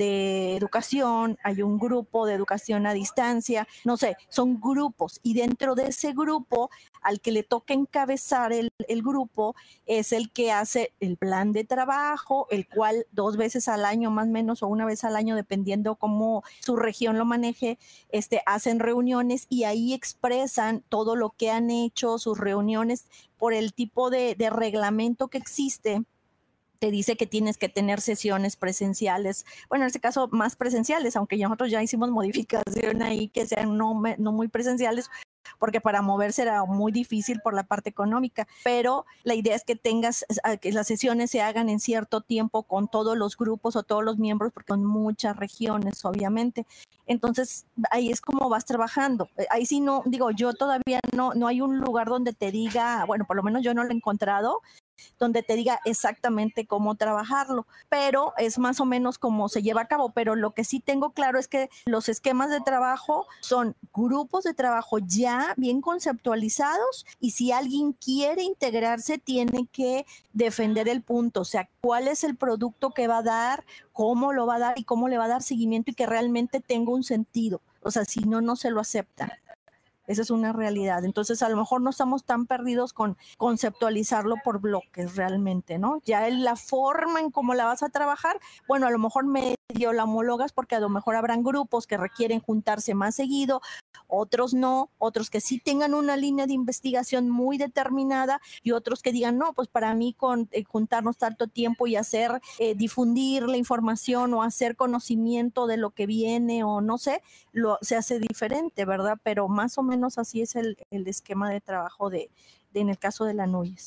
de educación, hay un grupo de educación a distancia, no sé, son grupos, y dentro de ese grupo, al que le toca encabezar el, el grupo, es el que hace el plan de trabajo, el cual dos veces al año más o menos, o una vez al año, dependiendo cómo su región lo maneje, este, hacen reuniones y ahí expresan todo lo que han hecho, sus reuniones, por el tipo de, de reglamento que existe. Te dice que tienes que tener sesiones presenciales, bueno, en este caso más presenciales, aunque nosotros ya hicimos modificación ahí que sean no, no muy presenciales, porque para moverse era muy difícil por la parte económica, pero la idea es que tengas, que las sesiones se hagan en cierto tiempo con todos los grupos o todos los miembros, porque son muchas regiones, obviamente. Entonces, ahí es como vas trabajando. Ahí sí no, digo, yo todavía no, no hay un lugar donde te diga, bueno, por lo menos yo no lo he encontrado, donde te diga exactamente cómo trabajarlo, pero es más o menos cómo se lleva a cabo. Pero lo que sí tengo claro es que los esquemas de trabajo son grupos de trabajo ya bien conceptualizados, y si alguien quiere integrarse tiene que defender el punto, o sea, cuál es el producto que va a dar, cómo lo va a dar y cómo le va a dar seguimiento, y que realmente tenga un sentido. O sea, si no, no se lo aceptan. Esa es una realidad. Entonces, a lo mejor no estamos tan perdidos con conceptualizarlo por bloques realmente, ¿no? Ya en la forma en cómo la vas a trabajar, bueno, a lo mejor medio la homologas, porque a lo mejor habrán grupos que requieren juntarse más seguido, otros no, otros que sí tengan una línea de investigación muy determinada, y otros que digan, no, pues para mí con eh, juntarnos tanto tiempo y hacer, eh, difundir la información o hacer conocimiento de lo que viene, o no sé, lo, se hace diferente, ¿verdad? Pero más o menos así es el, el esquema de trabajo de, de en el caso de la NUYES.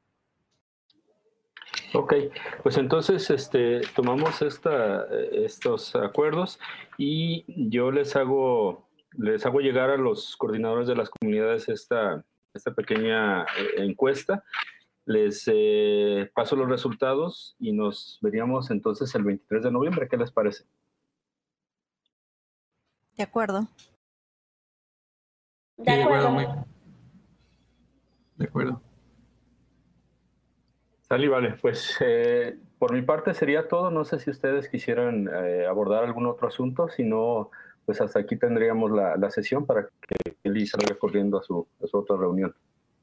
Ok, pues entonces este, tomamos esta, estos acuerdos, y yo les hago, les hago llegar a los coordinadores de las comunidades esta, esta pequeña encuesta. Les eh, paso los resultados y nos veríamos entonces el veintitrés de noviembre. ¿Qué les parece? De acuerdo. De acuerdo. De acuerdo. Sale, vale. Pues eh, por mi parte sería todo. No sé si ustedes quisieran eh, abordar algún otro asunto. Si no, pues hasta aquí tendríamos la, la sesión para que Eli salga corriendo a su, a su otra reunión.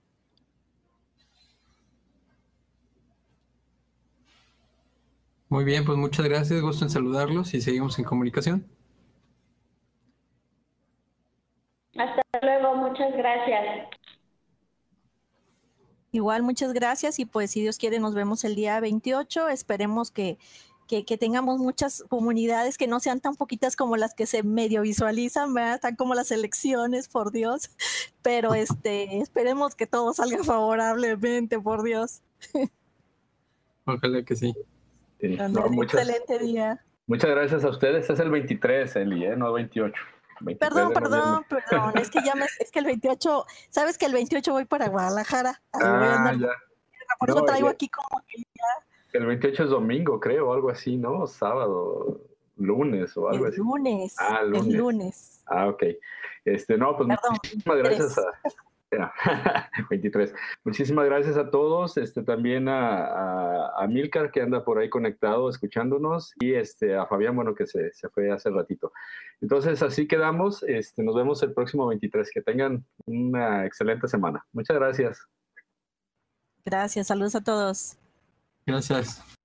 Muy bien, pues muchas gracias. Gusto en saludarlos y seguimos en comunicación. Hasta luego, muchas gracias. Igual, muchas gracias, y pues si Dios quiere nos vemos el día veintiocho. Esperemos que, que, que tengamos muchas comunidades, que no sean tan poquitas como las que se medio visualizan, ¿verdad? Tan como las elecciones, por Dios, pero este, esperemos que todo salga favorablemente, por Dios. Ojalá que sí. Sí. No, No, muchas, excelente día. Muchas gracias a ustedes. Es el veintitrés, Eli, ¿eh? No veintiocho. veintitrés Perdón, de perdón, noviembre. perdón, es que ya me, es que el veintiocho, sabes que el veintiocho voy para Guadalajara, ahí voy a Ah, andar, ya. por No, eso traigo ya. aquí como que El veintiocho es domingo, creo, algo así, ¿no? Sábado, lunes o algo el así. lunes, Ah, lunes. el lunes. Ah, ok. Este, no, pues Perdón, muchísimas gracias a... veintitrés. Muchísimas gracias a todos, este, también a, a, a Milcar, que anda por ahí conectado escuchándonos, y este, a Fabián, bueno, que se, se fue hace ratito. Entonces, así quedamos. Este, nos vemos el próximo veintitrés. Que tengan una excelente semana. Muchas gracias. Gracias, saludos a todos. Gracias.